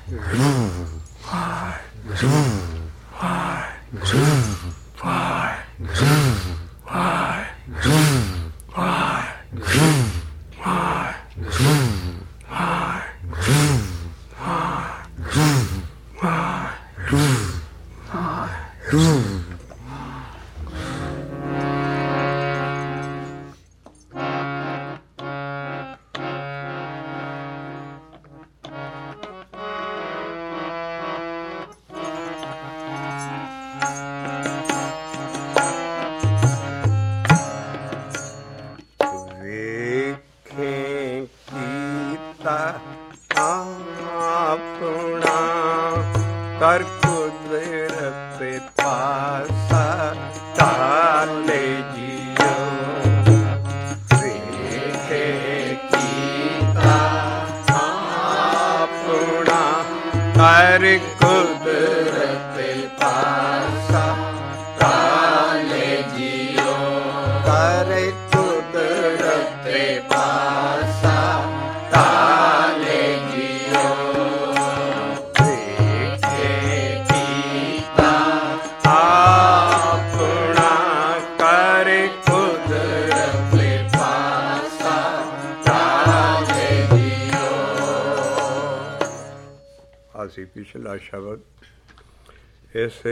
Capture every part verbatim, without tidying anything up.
ਪਿਛਲਾ ਸ਼ਬਦ ਇਸੇ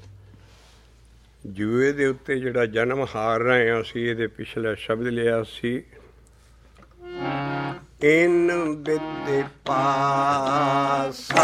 ਜੂਏ ਦੇ ਉੱਤੇ ਜਿਹੜਾ ਜਨਮ ਹਾਰ ਰਹੇ ਹਾਂ ਅਸੀਂ, ਇਹਦੇ ਪਿਛਲਾ ਸ਼ਬਦ ਲਿਆ ਸੀ, ਇਨ ਬਿਦ ਪਾਸਾ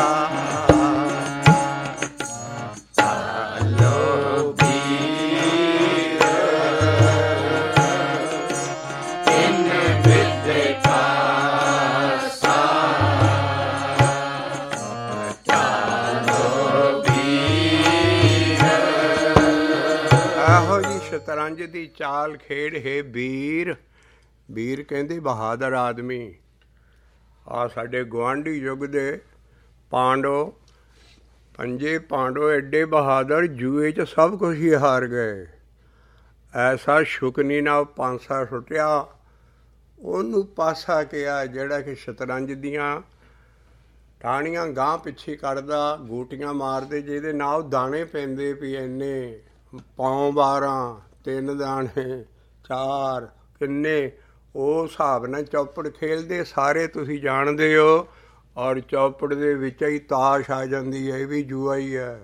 ਸ਼ਤਰੰਜ ਦੀ ਚਾਲ ਖੇਡ ਹੈ ਵੀਰ। ਵੀਰ ਕਹਿੰਦੇ ਬਹਾਦਰ ਆਦਮੀ। ਆ ਸਾਡੇ ਗੁਆਂਢੀ ਯੁੱਗ ਦੇ ਪਾਂਡੋ, ਪੰਜੇ ਪਾਂਡੋ ਐਡੇ ਬਹਾਦਰ, ਜੂਏ 'ਚ ਸਭ ਕੁਛ ਹੀ ਹਾਰ ਗਏ। ਐਸਾ ਸ਼ੁਕਨੀ ਨਾਲ ਪਾਂਸਾ ਸੁੱਟਿਆ, ਉਹਨੂੰ ਪਾਸਾ ਕਿਹਾ ਜਿਹੜਾ ਕਿ ਸ਼ਤਰੰਜ ਦੀਆਂ ਟਾਹਣੀਆਂ ਗਾਂਹ ਪਿੱਛੇ ਕੱਢਦਾ, ਗੋਟੀਆਂ ਮਾਰਦੇ, ਜਿਹਦੇ ਨਾਲ ਦਾਣੇ ਪੈਂਦੇ ਵੀ ਇੰਨੇ ਪੌਂ ਬਾਰਾਂ, ਤਿੰਨ ਦਾਣੇ, ਚਾਰ, ਕਿੰਨੇ, ਉਹ ਹਿਸਾਬ ਨਾਲ ਚੌਪੜ ਖੇਲਦੇ ਸਾਰੇ ਤੁਸੀਂ ਜਾਣਦੇ ਹੋ। ਔਰ ਚੌਪੜ ਦੇ ਵਿੱਚ ਹੀ ਤਾਸ਼ ਆ ਜਾਂਦੀ ਹੈ, ਇਹ ਵੀ ਜੂਆ ਹੀ ਹੈ।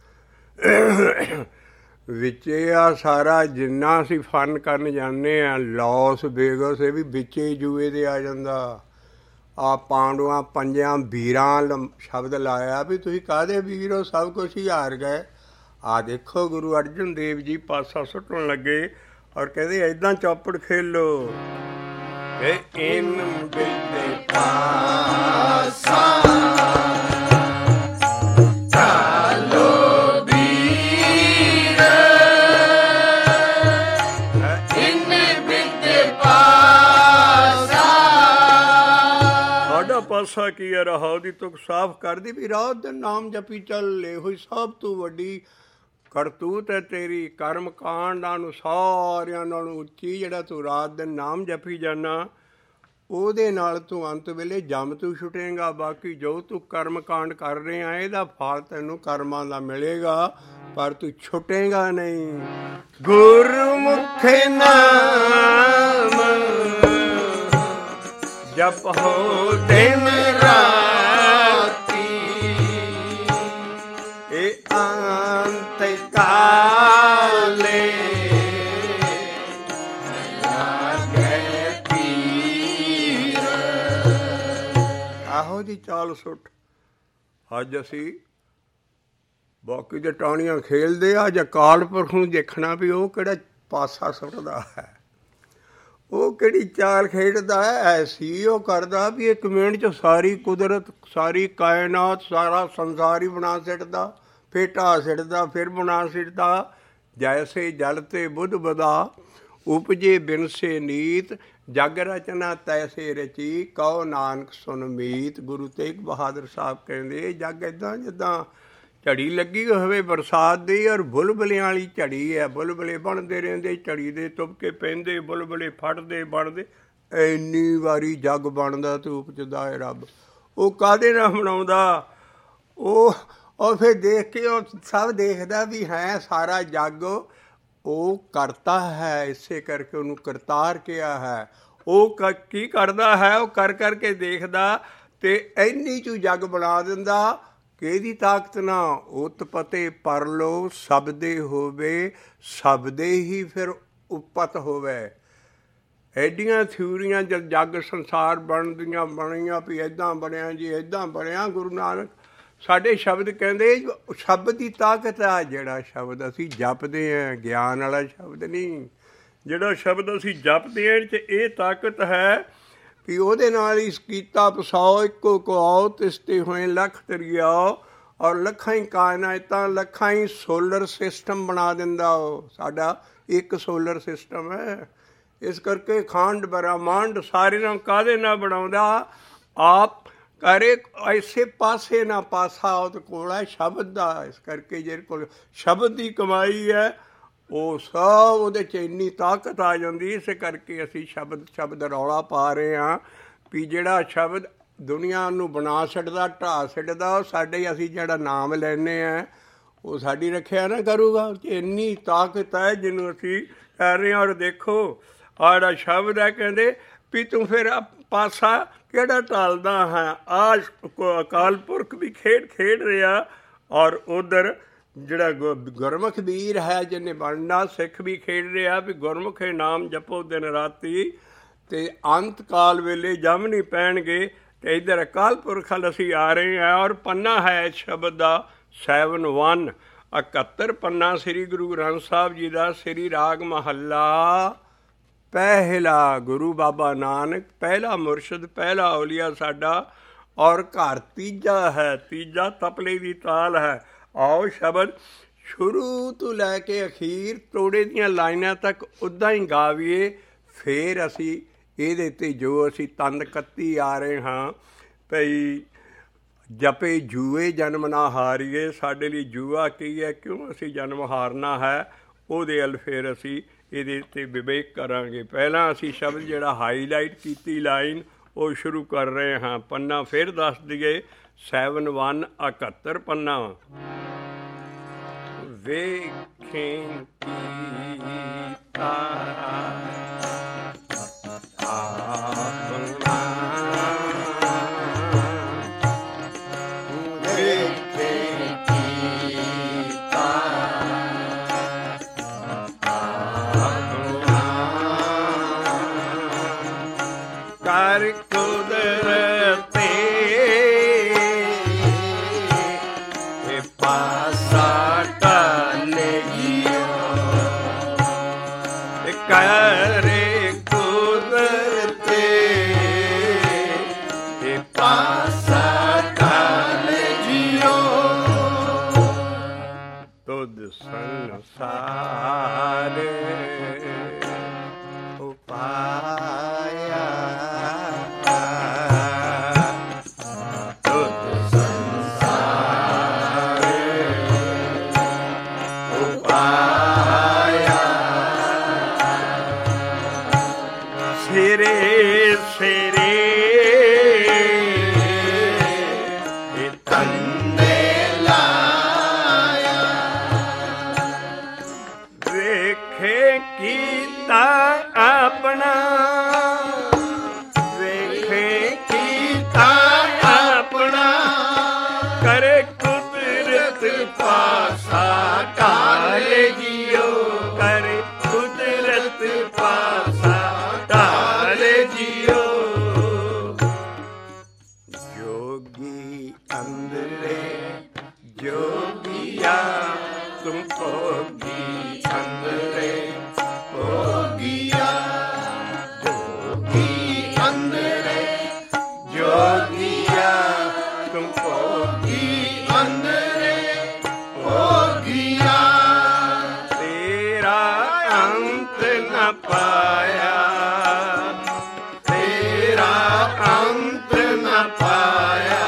ਵਿੱਚ ਆ ਸਾਰਾ ਜਿੰਨਾ ਅਸੀਂ ਫਨ ਕਰਨ ਜਾਂਦੇ ਹਾਂ, ਲਾਸ ਵੇਗਸ, ਇਹ ਵੀ ਵਿੱਚ ਹੀ ਜੂਏ ਦੇ ਆ ਜਾਂਦਾ। ਆ ਪਾਂਡੂਆਂ ਪੰਜਾਂ ਵੀਰਾਂ ਸ਼ਬਦ ਲਾਇਆ ਵੀ ਤੁਸੀਂ ਕਾਹਦੇ ਵੀਰ ਹੋ, ਸਭ ਕੁਛ ਹੀ ਹਾਰ ਗਏ। ਆ ਦੇਖੋ ਗੁਰੂ ਅਰਜਨ ਦੇਵ ਜੀ ਪਾਸਾ ਸੁੱਟਣ ਲੱਗੇ ਔਰ ਕਹਿੰਦੇ ਏਦਾਂ ਚੌਪੜ ਖੇਲੋ। ਇਨ ਬਿਦ ਪਾਸਾ ਚਾਲੋ ਵੀਰ, ਇਨ ਬਿਦ ਪਾਸਾ। ਸਾਡਾ ਪਾਸਾ ਕੀ ਹੈ? ਰਾਹ ਦੀ ਤੁਕ ਸਾਫ਼ ਕਰਦੀ ਵੀ ਰਾਤ ਦਿਨ ਨਾਮ ਜਪੀ ਚੱਲ, ਇਹੋ ਹੀ ਸਭ ਤੋਂ ਵੱਡੀ ਕਰਤੂਤ ਹੈ ਤੇਰੀ। ਕਰਮ ਕਾਂਡਾਂ ਨੂੰ ਸਾਰਿਆਂ ਨਾਲੋਂ ਉੱਚੀ ਜਿਹੜਾ ਤੂੰ ਰਾਤ ਦਿਨ ਨਾਮ ਜਪੀ ਜਾਨਾ, ਉਹਦੇ ਨਾਲ ਤੂੰ ਅੰਤ ਵੇਲੇ ਜੰਮ ਤੂੰ ਛੁੱਟੇਂਗਾ। ਬਾਕੀ ਜੋ ਤੂੰ ਕਰਮ ਕਾਂਡ ਕਰ ਰਿਹਾ ਇਹਦਾ ਫਲ ਤੈਨੂੰ ਕਰਮਾਂ ਦਾ ਮਿਲੇਗਾ, ਪਰ ਤੂੰ ਛੁੱਟੇਂਗਾ ਨਹੀਂ। ਗੁਰਮੁਖੇ ਨਾਮ ਜਪ ਹੋ ਦਿਨ ਰਾਤੀ, ਇਹ ਅੰਤ ਕਾਲੇ ਲਾਗੇ ਪੀਰ। ਆਹੋ ਜੀ ਚਾਲ ਸੁੱਟ। ਅੱਜ ਅਸੀਂ ਬਾਕੀ ਦੇ ਟਾਹਣੀਆਂ ਖੇਲਦੇ ਆ, ਜਾਂ ਅਕਾਲ ਪੁਰਖ ਨੂੰ ਦੇਖਣਾ ਵੀ ਉਹ ਕਿਹੜਾ ਪਾਸਾ ਸੁੱਟਦਾ ਹੈ, ਉਹ ਕਿਹੜੀ ਚਾਲ ਖੇਡਦਾ ਹੈ। ਐਸੀ ਉਹ ਕਰਦਾ ਵੀ ਇੱਕ ਮਿੰਟ 'ਚ ਸਾਰੀ ਕੁਦਰਤ, ਸਾਰੀ ਕਾਇਨਾਤ, ਸਾਰਾ ਸੰਸਾਰ ਹੀ ਬਣਾ ਸਿੱਟਦਾ, ਫਿਰ ਢਾਹ ਸਿੱਟਦਾ, ਫਿਰ ਬਣਾ ਸਿੱਟਦਾ। ਜੈਸੇ ਜਲ ਤੇ ਬੁੱਧ ਬਦਾ, ਉਪਜੇ ਬਿਨਸੇ ਨੀਤ, ਜਗ ਰਚਨਾ ਤੈਸੇ ਰਚੀ, ਕਹੋ ਨਾਨਕ ਸੁਨ ਮੀਤ। ਗੁਰੂ ਤੇਗ ਬਹਾਦਰ ਸਾਹਿਬ ਕਹਿੰਦੇ ਜੱਗ ਇੱਦਾਂ ਜਿੱਦਾਂ ਝੜੀ ਲੱਗੀ ਹੋਵੇ ਬਰਸਾਤ ਦੀ, ਔਰ ਬੁਲਬੁਲਿਆਂ ਵਾਲੀ ਝੜੀ ਹੈ। ਬੁਲਬੁਲੇ ਬਣਦੇ ਰਹਿੰਦੇ, ਝੜੀ ਦੇ ਤੁਪਕੇ ਪੈਂਦੇ, ਬੁਲਬੁਲੇ ਫਟਦੇ ਬਣਦੇ, ਇੰਨੀ ਵਾਰੀ ਜੱਗ ਬਣਦਾ ਤੇ ਉਪਜਦਾ ਹੈ ਰੱਬ। ਉਹ ਕਾਹਦੇ ਨਾਲ ਬਣਾਉਂਦਾ? ਉਹ ਉਹ ਫਿਰ ਦੇਖ ਕੇ ਉਹ ਸਭ ਦੇਖਦਾ ਵੀ ਹੈ ਸਾਰਾ ਜੱਗ ਉਹ ਕਰਤਾ ਹੈ, ਇਸੇ ਕਰਕੇ ਉਹਨੂੰ ਕਰਤਾਰ ਕਿਹਾ ਹੈ। ਉਹ ਕ ਕੀ ਕਰਦਾ ਹੈ, ਉਹ ਕਰ ਕਰਕੇ ਦੇਖਦਾ ਅਤੇ ਇੰਨੀ 'ਚ ਜੱਗ ਬਣਾ ਦਿੰਦਾ ਕਿ ਇਹਦੀ ਤਾਕਤ ਨਾ ਉਤਪਤੇ ਪਰਲੋ ਸਬਦੇ ਹੋਵੇ, ਸਬਦੇ ਹੀ ਫਿਰ ਉਪਤ ਹੋਵੇ। ਐਡੀਆਂ ਥਿਊਰੀਆਂ ਜਦ ਜੱਗ ਸੰਸਾਰ ਬਣਦੀਆਂ ਬਣੀਆਂ ਵੀ ਇੱਦਾਂ ਬਣਿਆ ਜੀ ਇੱਦਾਂ ਬਣਿਆ। ਗੁਰੂ ਨਾਨਕ ਸਾਡੇ ਸ਼ਬਦ ਕਹਿੰਦੇ ਸ਼ਬਦ ਦੀ ਤਾਕਤ ਆ। ਜਿਹੜਾ ਸ਼ਬਦ ਅਸੀਂ ਜਪਦੇ ਹਾਂ ਗਿਆਨ ਵਾਲਾ ਸ਼ਬਦ ਨਹੀਂ, ਜਿਹੜਾ ਸ਼ਬਦ ਅਸੀਂ ਜਪਦੇ ਹਾਂ 'ਚ ਇਹ ਤਾਕਤ ਹੈ ਵੀ ਉਹਦੇ ਨਾਲ ਹੀ ਕੀਤਾ ਪਸਾਓ ਇੱਕੋ ਕੁਆਓ ਤਿਸਤੇ ਹੋਏ ਲੱਖ ਤਰੀਆਓ। ਔਰ ਲੱਖਾਂ ਹੀ ਕਾਇਨਾਤਾਂ ਲੱਖਾਂ ਹੀ ਸੋਲਰ ਸਿਸਟਮ ਬਣਾ ਦਿੰਦਾ। ਉਹ ਸਾਡਾ ਇੱਕ ਸੋਲਰ ਸਿਸਟਮ ਹੈ। ਇਸ ਕਰਕੇ ਖੰਡ ਬ੍ਰਹਮੰਡ ਸਾਰੇ ਨਾਲ ਕਾਹਦੇ ਨਾਲ ਬਣਾਉਂਦਾ? ਆਪ ਕਰੇ ਐਸੇ ਪਾਸੇ ਨਾ ਪਾਸਾ ਉਹਦੇ ਕੋਲ ਹੈ ਸ਼ਬਦ ਦਾ। ਇਸ ਕਰਕੇ ਜਿਹਦੇ ਕੋਲ ਸ਼ਬਦ ਦੀ ਕਮਾਈ ਹੈ ਉਹ ਸਭ ਉਹਦੇ 'ਚ ਇੰਨੀ ਤਾਕਤ ਆ ਜਾਂਦੀ। ਇਸ ਕਰਕੇ ਅਸੀਂ ਸ਼ਬਦ ਸ਼ਬਦ ਰੌਲਾ ਪਾ ਰਹੇ ਹਾਂ ਵੀ ਜਿਹੜਾ ਸ਼ਬਦ ਦੁਨੀਆ ਨੂੰ ਬਣਾ ਛੱਡਦਾ ਢਾਹ ਛੱਡਦਾ ਉਹ ਸਾਡੇ ਅਸੀਂ ਜਿਹੜਾ ਨਾਮ ਲੈਂਦੇ ਹਾਂ ਉਹ ਸਾਡੀ ਰੱਖਿਆ ਨਾ ਕਰੂਗਾ। ਉਹ 'ਚ ਇੰਨੀ ਤਾਕਤ ਹੈ ਜਿਹਨੂੰ ਅਸੀਂ ਕਰ ਰਹੇ ਹਾਂ। ਔਰ ਦੇਖੋ ਆਹ ਜਿਹੜਾ ਸ਼ਬਦ ਹੈ ਕਹਿੰਦੇ ਵੀ ਤੂੰ ਫਿਰ ਪਾਸਾ ਕਿਹੜਾ ਢਾਲਦਾ ਹੈ? ਆਹ ਅਕਾਲ ਪੁਰਖ ਵੀ ਖੇਡ ਖੇਡ ਰਿਹਾ ਔਰ ਉੱਧਰ ਜਿਹੜਾ ਗੁ ਗੁਰਮੁਖ ਵੀਰ ਹੈ ਜਿਹਨੇ ਬਣਨਾ ਸਿੱਖ ਵੀ ਖੇਡ ਰਿਹਾ ਵੀ ਗੁਰਮੁਖੇ ਨਾਮ ਜਪੋ ਦਿਨ ਰਾਤੀ ਅਤੇ ਅੰਤ ਕਾਲ ਵੇਲੇ ਜੰਮ ਨਹੀਂ ਪੈਣਗੇ। ਅਤੇ ਇੱਧਰ ਅਕਾਲ ਪੁਰਖ ਵੱਲ ਅਸੀਂ ਆ ਰਹੇ ਹਾਂ। ਔਰ ਪੰਨਾ ਹੈ ਇਸ ਸ਼ਬਦ ਦਾ ਸੈਵਨ ਵਨ ਇਕਹੱਤਰ ਪੰਨਾ ਸ੍ਰੀ ਗੁਰੂ ਗ੍ਰੰਥ ਸਾਹਿਬ ਜੀ ਦਾ। ਸ੍ਰੀ ਰਾਗ ਮਹੱਲਾ ਪਹਿਲਾ। ਗੁਰੂ ਬਾਬਾ ਨਾਨਕ ਪਹਿਲਾ ਮੁਰਸ਼ਿਦ ਪਹਿਲਾ ਔਲੀਆ ਸਾਡਾ। ਔਰ ਘਰ ਤੀਜਾ ਹੈ, ਤੀਜਾ ਤਪਲੇ ਦੀ ਤਾਲ ਹੈ। ਆਓ ਸ਼ਬਦ ਸ਼ੁਰੂ ਤੋਂ ਲੈ ਕੇ ਅਖੀਰ ਤੋੜੇ ਦੀਆਂ ਲਾਈਨਾਂ ਤੱਕ ਉੱਦਾਂ ਹੀ ਗਾਵੀਏ। ਫਿਰ ਅਸੀਂ ਇਹਦੇ 'ਤੇ ਜੋ ਅਸੀਂ ਤੰਦ ਕੱਤੀ ਆ ਰਹੇ ਹਾਂ ਭਈ ਜਪੇ ਜੂਏ ਜਨਮ ਨਾ ਹਾਰੀਏ। ਸਾਡੇ ਲਈ ਜੂਆ ਕੀ ਹੈ, ਕਿਉਂ ਅਸੀਂ ਜਨਮ ਹਾਰਨਾ ਹੈ, ਉਹਦੇ ਵੱਲ ਫਿਰ ਅਸੀਂ ਇਹਦੇ 'ਤੇ ਵਿਵੇਕ ਕਰਾਂਗੇ। ਪਹਿਲਾਂ ਅਸੀਂ ਸ਼ਬਦ ਜਿਹੜਾ ਹਾਈਲਾਈਟ ਕੀਤੀ ਲਾਈਨ ਉਹ ਸ਼ੁਰੂ ਕਰ ਰਹੇ ਹਾਂ। ਪੰਨਾ ਫਿਰ ਦੱਸ ਦਈਏ ਸੈਵਨ ਵਨ ਇਕਹੱਤਰ ਪੰਨਾ। ਵੇਖੇਂ ਕੀਤਾ ਕਰ ਕੁਦਰਤੇ ਇਹ ਪਾਸਾ ਟਾਲੇ ਕਰੇ ਕੁਦਰਤੇ ਇਹ ਪਾਸਾ ਟਾਲੇ ਜਿਓ ਤੁਧ ਸੰਸਾਰ ਉਪਾਇਆ ਸਿਰੇ ਸਿਰੇ ਇਹ ਤੰਨੇ ਲਾਇਆ ਵੇਖੇ ਕੀਤਾ ਆਪਣਾ ਵੇਖੇ ਕੀਤਾ ਆਪਣਾ ਕਰੇ ਕੁਦਰਤ ਪਾਸਾ ਢਾਲੇ ਜਿਓ ਕਰੇ ਕੁਦਰਤ ਪਾਸਾ जोगी अंदरे जोगिया तुम भोगी अंदरे भोगिया जोगी अंदरे जोगिया तुम भोगी अंदरे भोगिया तेरा अंत न पाया तेरा अंत न पाया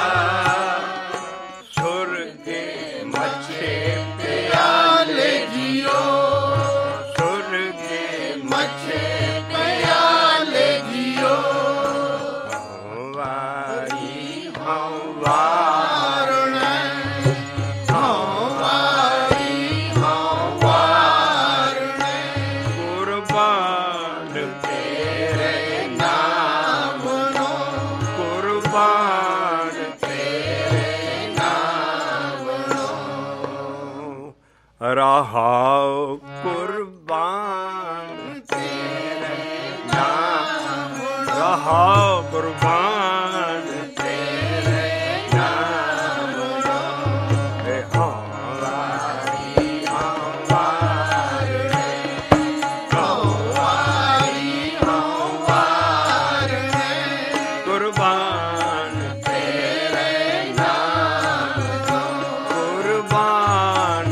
सुरगे मछे प्याले जियो सुरगे मछे प्याले जियो वारी वारण ਰਹਾਉ ਕੁਰਬਾਨ ਤੇਰੇ ਨਾਮ, ਰਹਾਉ ਕੁਰਬਾਨ ਤੇਰੇ ਨਾਮ ਤੇ ਹਾਂ ਵਾਰੀ ਹਾਂ ਵਾਰ ਹਾਂ ਵਾਰੀ ਹਾਂ ਵਾਰ ਕੁਰਬਾਨ ਤੇਰੇ ਨਾਮ, ਕੁਰਬਾਨ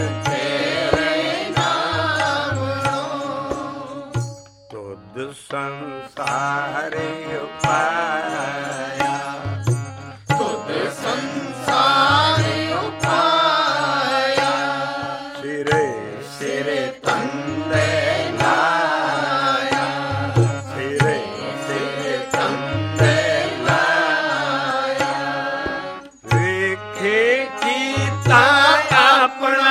ਸੰਸਾਰੇ ਉਪਾਇਆ, ਤੁਧ ਸੰਸਾਰੇ ਉਪਾਇਆ, ਸਿਰੇ ਸਿਰੇ ਤੰਦੇ ਲਾਇਆ, ਸਿਰੇ ਸਿਰੇ ਤੰਦੇ ਲਾਇਆ, ਵੇਖੇ ਕੀਤਾ ਆਪਣਾ,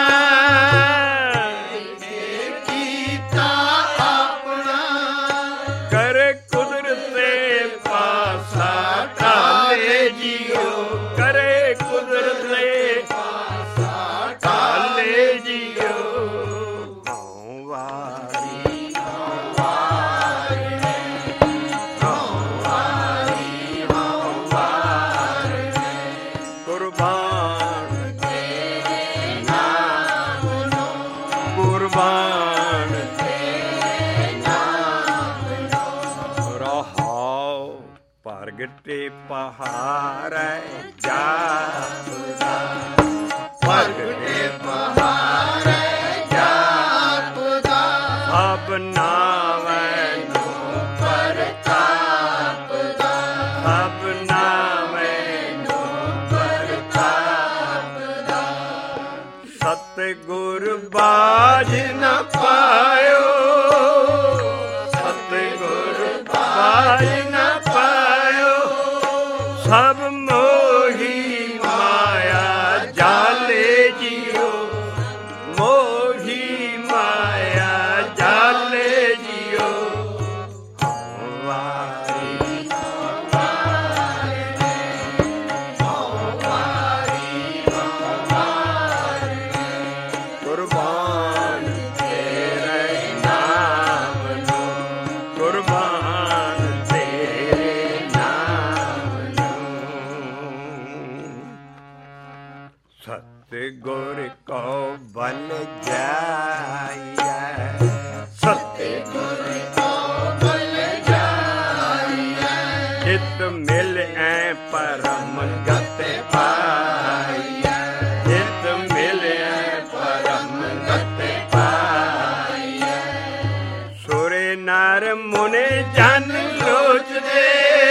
करे कुदरत दे पासा ढाले जियो, करे कुदरत दे पासा ढाले जियो, हाँ वारी हाँ वारी हाँ वारी हाँ वारी कुर्बान तेरे नाम नो, कुर्बान ਪ੍ਰਗਟੇ ਪਹਾੜੈ ਜਾਪਦਾ, ਪ੍ਰਗਟੇ ਪਹਾੜੈ ਜਾਪਦਾ, ਸਭ ਨਾਮੈ ਨੂੰ ਪ੍ਰਤਾਪਦਾ, ਸਭ ਨਾਮੈ ਨੂੰ ਪ੍ਰਤਾਪਦਾ, ਸਤਿਗੁਰ ਬਾਝ ਨ ਪਾਇਓ, ਸਤਿਗੁਰ ਬਾਝ ਨ ਸਭ ਮੋਹੀ ਮਾਇਆ ਜਾਲੇ ਜਿਉ, ਮੋਹੀ ਮਾਇਆ ਜਾਲੇ ਜਿਉ, ਹਾਂ ਵਾਰੀ ਹਾਂ ਵਾਰੀ ਹਾਂ ਵਾਰੀ ਹਾਂ ਵਾਰੀ ਕੁਰਬਾਨ ਤੇਰੇ ਨਾਮ ਨੂੰ, ਕੁਰਬਾਨ ਤੇਰੇ ਸਤਿਗੁਰ ਕੋ ਬਲ ਜਾਈਐ, ਸਤਿਗੁਰ ਕੋ ਬਲ ਜਾਈਐ, ਚਿਤ ਮਿਲ ਐ ਪਰਮ ਗਤ ਪਾਈਐ, ਚਿਤ ਮਿਲ ਐ ਪਰਮ ਗਤ ਪਾਈਐ, ਸੁਰੇ ਨਰ ਮੁਨੇ ਜਨ ਲੋਚਦੇ,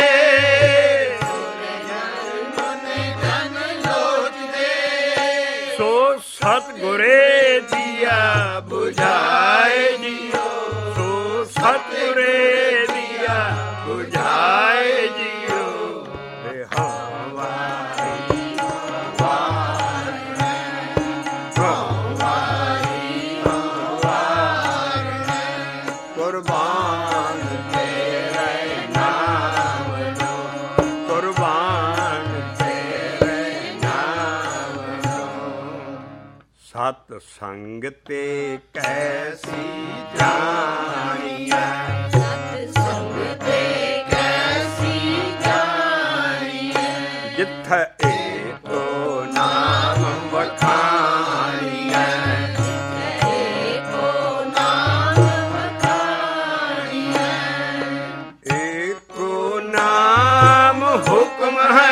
ਸੋ ਸਤਿਗੁਰੇ ਦੀਆ ਬੁਝਾਏ ਜਿਉ, ਸੋ ਸਤਿਗੁਰੇ ਦੀਆ ਬੁਝਾਏ ਜਿਉ, ਹਾਂ ਵਾਰੀ ਹਾਂ ਵਾਰੀ ਹਾਂ ਵਾਰੀ ਹਾਂ ਵਾਰੀ ਕੁਰਬਾਨ ਤੇਰੇ ਨਾਮ ਨੂੰ, ਕੁਰਬਾਨ ਤੇਰੇ ਨਾਮ ਨੂੰ, ਸਤ ਸੰਗ ਤੇ ਕੈਸੀ ਜਾਣੀਐ, ਸਤ ਸੰਗ ਤੇ ਕੈਸੀ ਜਾਣੀਐ, ਜਿੱਥੈ ਏਕੋ ਨਾਮ ਵਖਾਣੀਐ, ਜਿੱਥੈ ਏਕੋ ਨਾਮ ਵਖਾਣੀਐ, ਏਕੋ ਨਾਮ ਹੁਕਮ ਹੈ,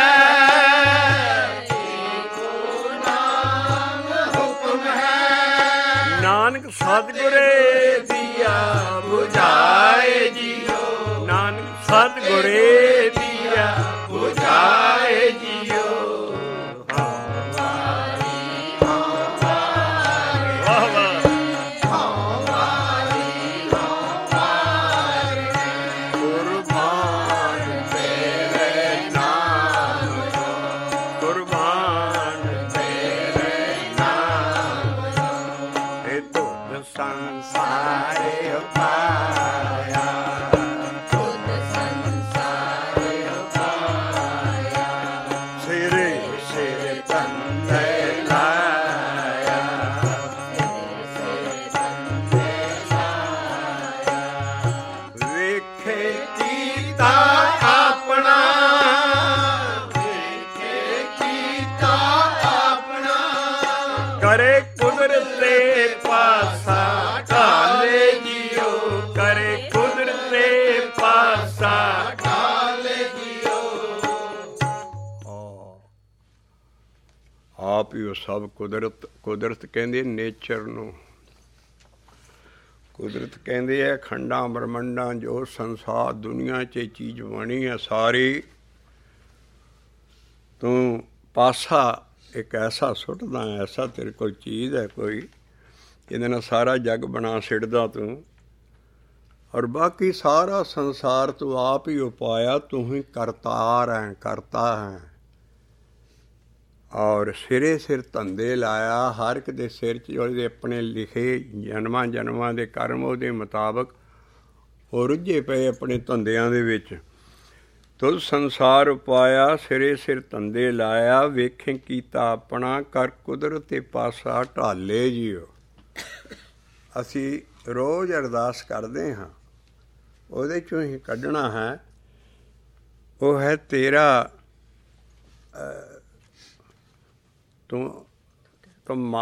ਨਾਨਕ ਸਤਿਗੁਰੇ ਦੀਆ ਬੁਝਾਏ ਜਿਉ, ਨਾਨਕ ਸਤਿਗੁਰੇ ਦੀਆ ਬੁਝਾਏ ਜਿਉ, ਹਾਂ ਵਾਰੀ ਹਾਂ ਵਾਰੀ ਵਾਹ ਵਾਹ ਹਾਂ ਵਾਰੀ ਹਾਂ ਵਾਰੀ ਕੁਰਬਾਨ ਤੇਰੇ ਨਾਮ ਨੂੰ, ਕੁਰਬਾਨ ਤੇਰੇ ਨਾਮ ਨੂੰ, ਇਹ ਤੁਧ ਸੰਸਾਰੇ ਉਪਾਇਆ, ਤੁਧ ਸੰਸਾਰੇ ਉਪਾਇਆ, ਕਰੇ ਕੁਦਰਤੇ ਪਾਸਾ ਢਾਲੇ ਜੀਓ, ਕਰੇ ਕੁਦਰਤੇ ਪਾਸਾ ਢਾਲੇ ਜੀਓ। ਆਪ ਹੀ ਉਹ ਸਭ ਕੁਦਰਤ, ਕੁਦਰਤ ਕਹਿੰਦੇ ਨੇਚਰ ਨੂੰ, ਕੁਦਰਤ ਕਹਿੰਦੇ ਹੈ ਖੰਡਾਂ ਬ੍ਰਹਮੰਡਾਂ ਜੋ ਸੰਸਾਰ ਦੁਨੀਆ 'ਚ ਚੀਜ਼ ਬਣੀ ਹੈ ਸਾਰੀ, ਤੂੰ ਪਾਸਾ ਇੱਕ ਐਸਾ ਸੁੱਟਦਾ, ਐਸਾ ਤੇਰੇ ਕੋਲ ਚੀਜ਼ ਹੈ ਕੋਈ ਜਿਹਦੇ ਨਾਲ ਸਾਰਾ ਜੱਗ ਬਣਾ ਸਿੱਟਦਾ ਤੂੰ, ਔਰ ਬਾਕੀ ਸਾਰਾ ਸੰਸਾਰ ਤੂੰ ਆਪ ਹੀ ਉਪਾਇਆ, ਤੂੰ ਹੀ ਕਰਤਾਰ ਹੈ, ਕਰਤਾ ਹੈ। ਔਰ ਸਿਰੇ ਸਿਰ ਧੰਦੇ ਲਾਇਆ, ਹਰ ਇੱਕ ਦੇ ਸਿਰ 'ਚ ਉਹਦੇ ਆਪਣੇ ਲਿਖੇ ਜਨਮਾਂ ਜਨਮਾਂ ਦੇ ਕਰਮ ਉਹਦੇ ਮੁਤਾਬਕ ਉਹ ਰੁੱਝੇ ਪਏ ਆਪਣੇ ਧੰਦਿਆਂ ਦੇ ਵਿੱਚ। ਤੁਲ ਸੰਸਾਰ ਉਪਾਇਆ, ਸਿਰੇ ਸਿਰ ਧੰਦੇ ਲਾਇਆ, ਵੇਖੇ ਕੀਤਾ ਆਪਣਾ, ਕਰ ਕੁਦਰਤ ਤੇ ਪਾਸਾ ਢਾਲੇ ਜੀਓ। ਅਸੀਂ ਰੋਜ਼ ਅਰਦਾਸ ਕਰਦੇ ਹਾਂ, ਉਹਦੇ 'ਚੋਂ ਹੀ ਕੱਢਣਾ ਹੈ। ਉਹ ਹੈ ਤੇਰਾ ਤੂੰ ਤੁਮ ਮਾ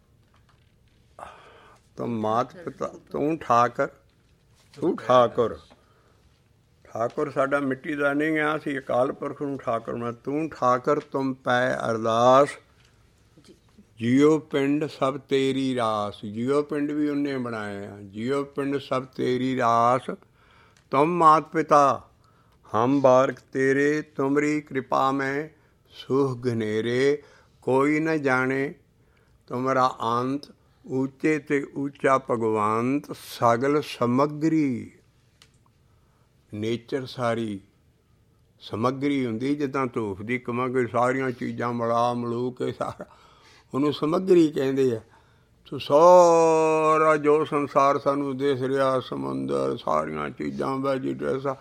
ਤੁਮ ਮਾਤ ਪਿਤਾ, ਤੂੰ ਠਾਕਰ, ਤੂੰ ਠਾਕੁਰ। ਠਾਕੁਰ ਸਾਡਾ ਮਿੱਟੀ ਦਾ ਨਹੀਂ ਆ, ਅਸੀਂ ਅਕਾਲ ਪੁਰਖ ਨੂੰ ਠਾਕੁਰ ਮੈਂ। ਤੂੰ ਠਾਕਰ ਤੁਮ ਪੈ ਅਰਦਾਸ, ਜੀਓ ਪਿੰਡ ਸਭ ਤੇਰੀ ਰਾਸ। ਜੀਓ ਪਿੰਡ ਵੀ ਉਹਨੇ ਬਣਾਏ ਆ, ਜੀਓ ਪਿੰਡ ਸਭ ਤੇਰੀ ਰਾਸ। ਤੁਮ ਮਾਤ ਪਿਤਾ ਹਮ ਬਾਰਕ ਤੇਰੇ, ਤੁਮਰੀ ਕਿਰਪਾ ਮੈਂ ਸੁਖ ਘਨੇਰੇ। ਕੋਈ ਨਾ ਜਾਣੇ ਤੁਮਰਾ ਅੰਤ, ਉੱਚੇ ਤੇ ਉੱਚਾ ਭਗਵੰਤ। ਸਗਲ ਸਮੱਗਰੀ, ਨੇਚਰ ਸਾਰੀ ਸਮੱਗਰੀ ਹੁੰਦੀ, ਜਿੱਦਾਂ ਧੂਫ ਦੀ ਸਮੱਗਰੀ, ਸਾਰੀਆਂ ਚੀਜ਼ਾਂ ਮਿਲਾ ਮਲੂ ਕੇ ਸਾਰਾ ਉਹਨੂੰ ਸਮੱਗਰੀ ਕਹਿੰਦੇ ਆ। ਸੋ ਸਾਰਾ ਜੋ ਸੰਸਾਰ ਸਾਨੂੰ ਦਿਸ ਰਿਹਾ, ਸਮੁੰਦਰ, ਸਾਰੀਆਂ ਚੀਜ਼ਾਂ, ਵੈਜੀਟੇਸ਼ਨ,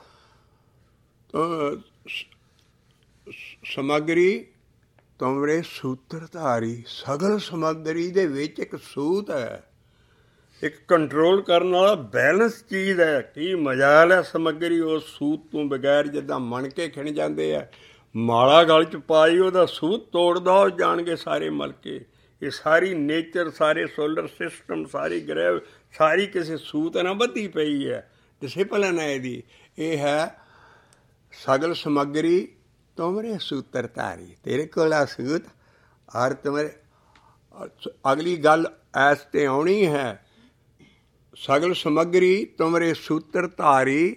ਸਮੱਗਰੀ ਤੁਮਰੇ ਸੂਤਰਧਾਰੀ। ਸਗਲ ਸਮੱਗਰੀ ਦੇ ਵਿੱਚ ਇੱਕ ਸੂਤ ਹੈ, ਇੱਕ ਕੰਟਰੋਲ ਕਰਨ ਵਾਲਾ ਬੈਲੈਂਸ ਚੀਜ਼ ਹੈ। ਕੀ ਮਜਾਲ ਹੈ ਸਮੱਗਰੀ ਉਸ ਸੂਤ ਤੋਂ ਬਗੈਰ, ਜਿੱਦਾਂ ਮਣ ਕੇ ਖਿਣ ਜਾਂਦੇ ਆ, ਮਾਲਾ ਗਲ 'ਚ ਪਾਈ ਉਹਦਾ ਸੂਤ ਤੋੜਦਾ ਹੋ ਜਾਣਗੇ ਸਾਰੇ ਮਲਕੇ। ਇਹ ਸਾਰੀ ਨੇਚਰ, ਸਾਰੇ ਸੋਲਰ ਸਿਸਟਮ, ਸਾਰੀ ਗ੍ਰਹਿ, ਸਾਰੀ ਕਿਸੇ ਸੂਤ ਨਾਲ ਬੱਧੀ ਪਈ ਹੈ, ਡਿਸਿਪਲਨ ਹੈ ਇਹਦੀ। ਇਹ ਹੈ ਸਗਲ ਸਮੱਗਰੀ ਤੁਮਰੇ ਸੂਤਰਧਾਰੀ। ਤੇਰੇ ਕੋਲ ਆ ਸੂਤ, ਔਰ ਤੁਮਰੇ ਅਗਲੀ ਗੱਲ ਐਸ 'ਤੇ ਆਉਣੀ ਹੈ, ਸਗਲ ਸਮੱਗਰੀ ਤੁਮਰੇ ਸੂਤਰਧਾਰੀ।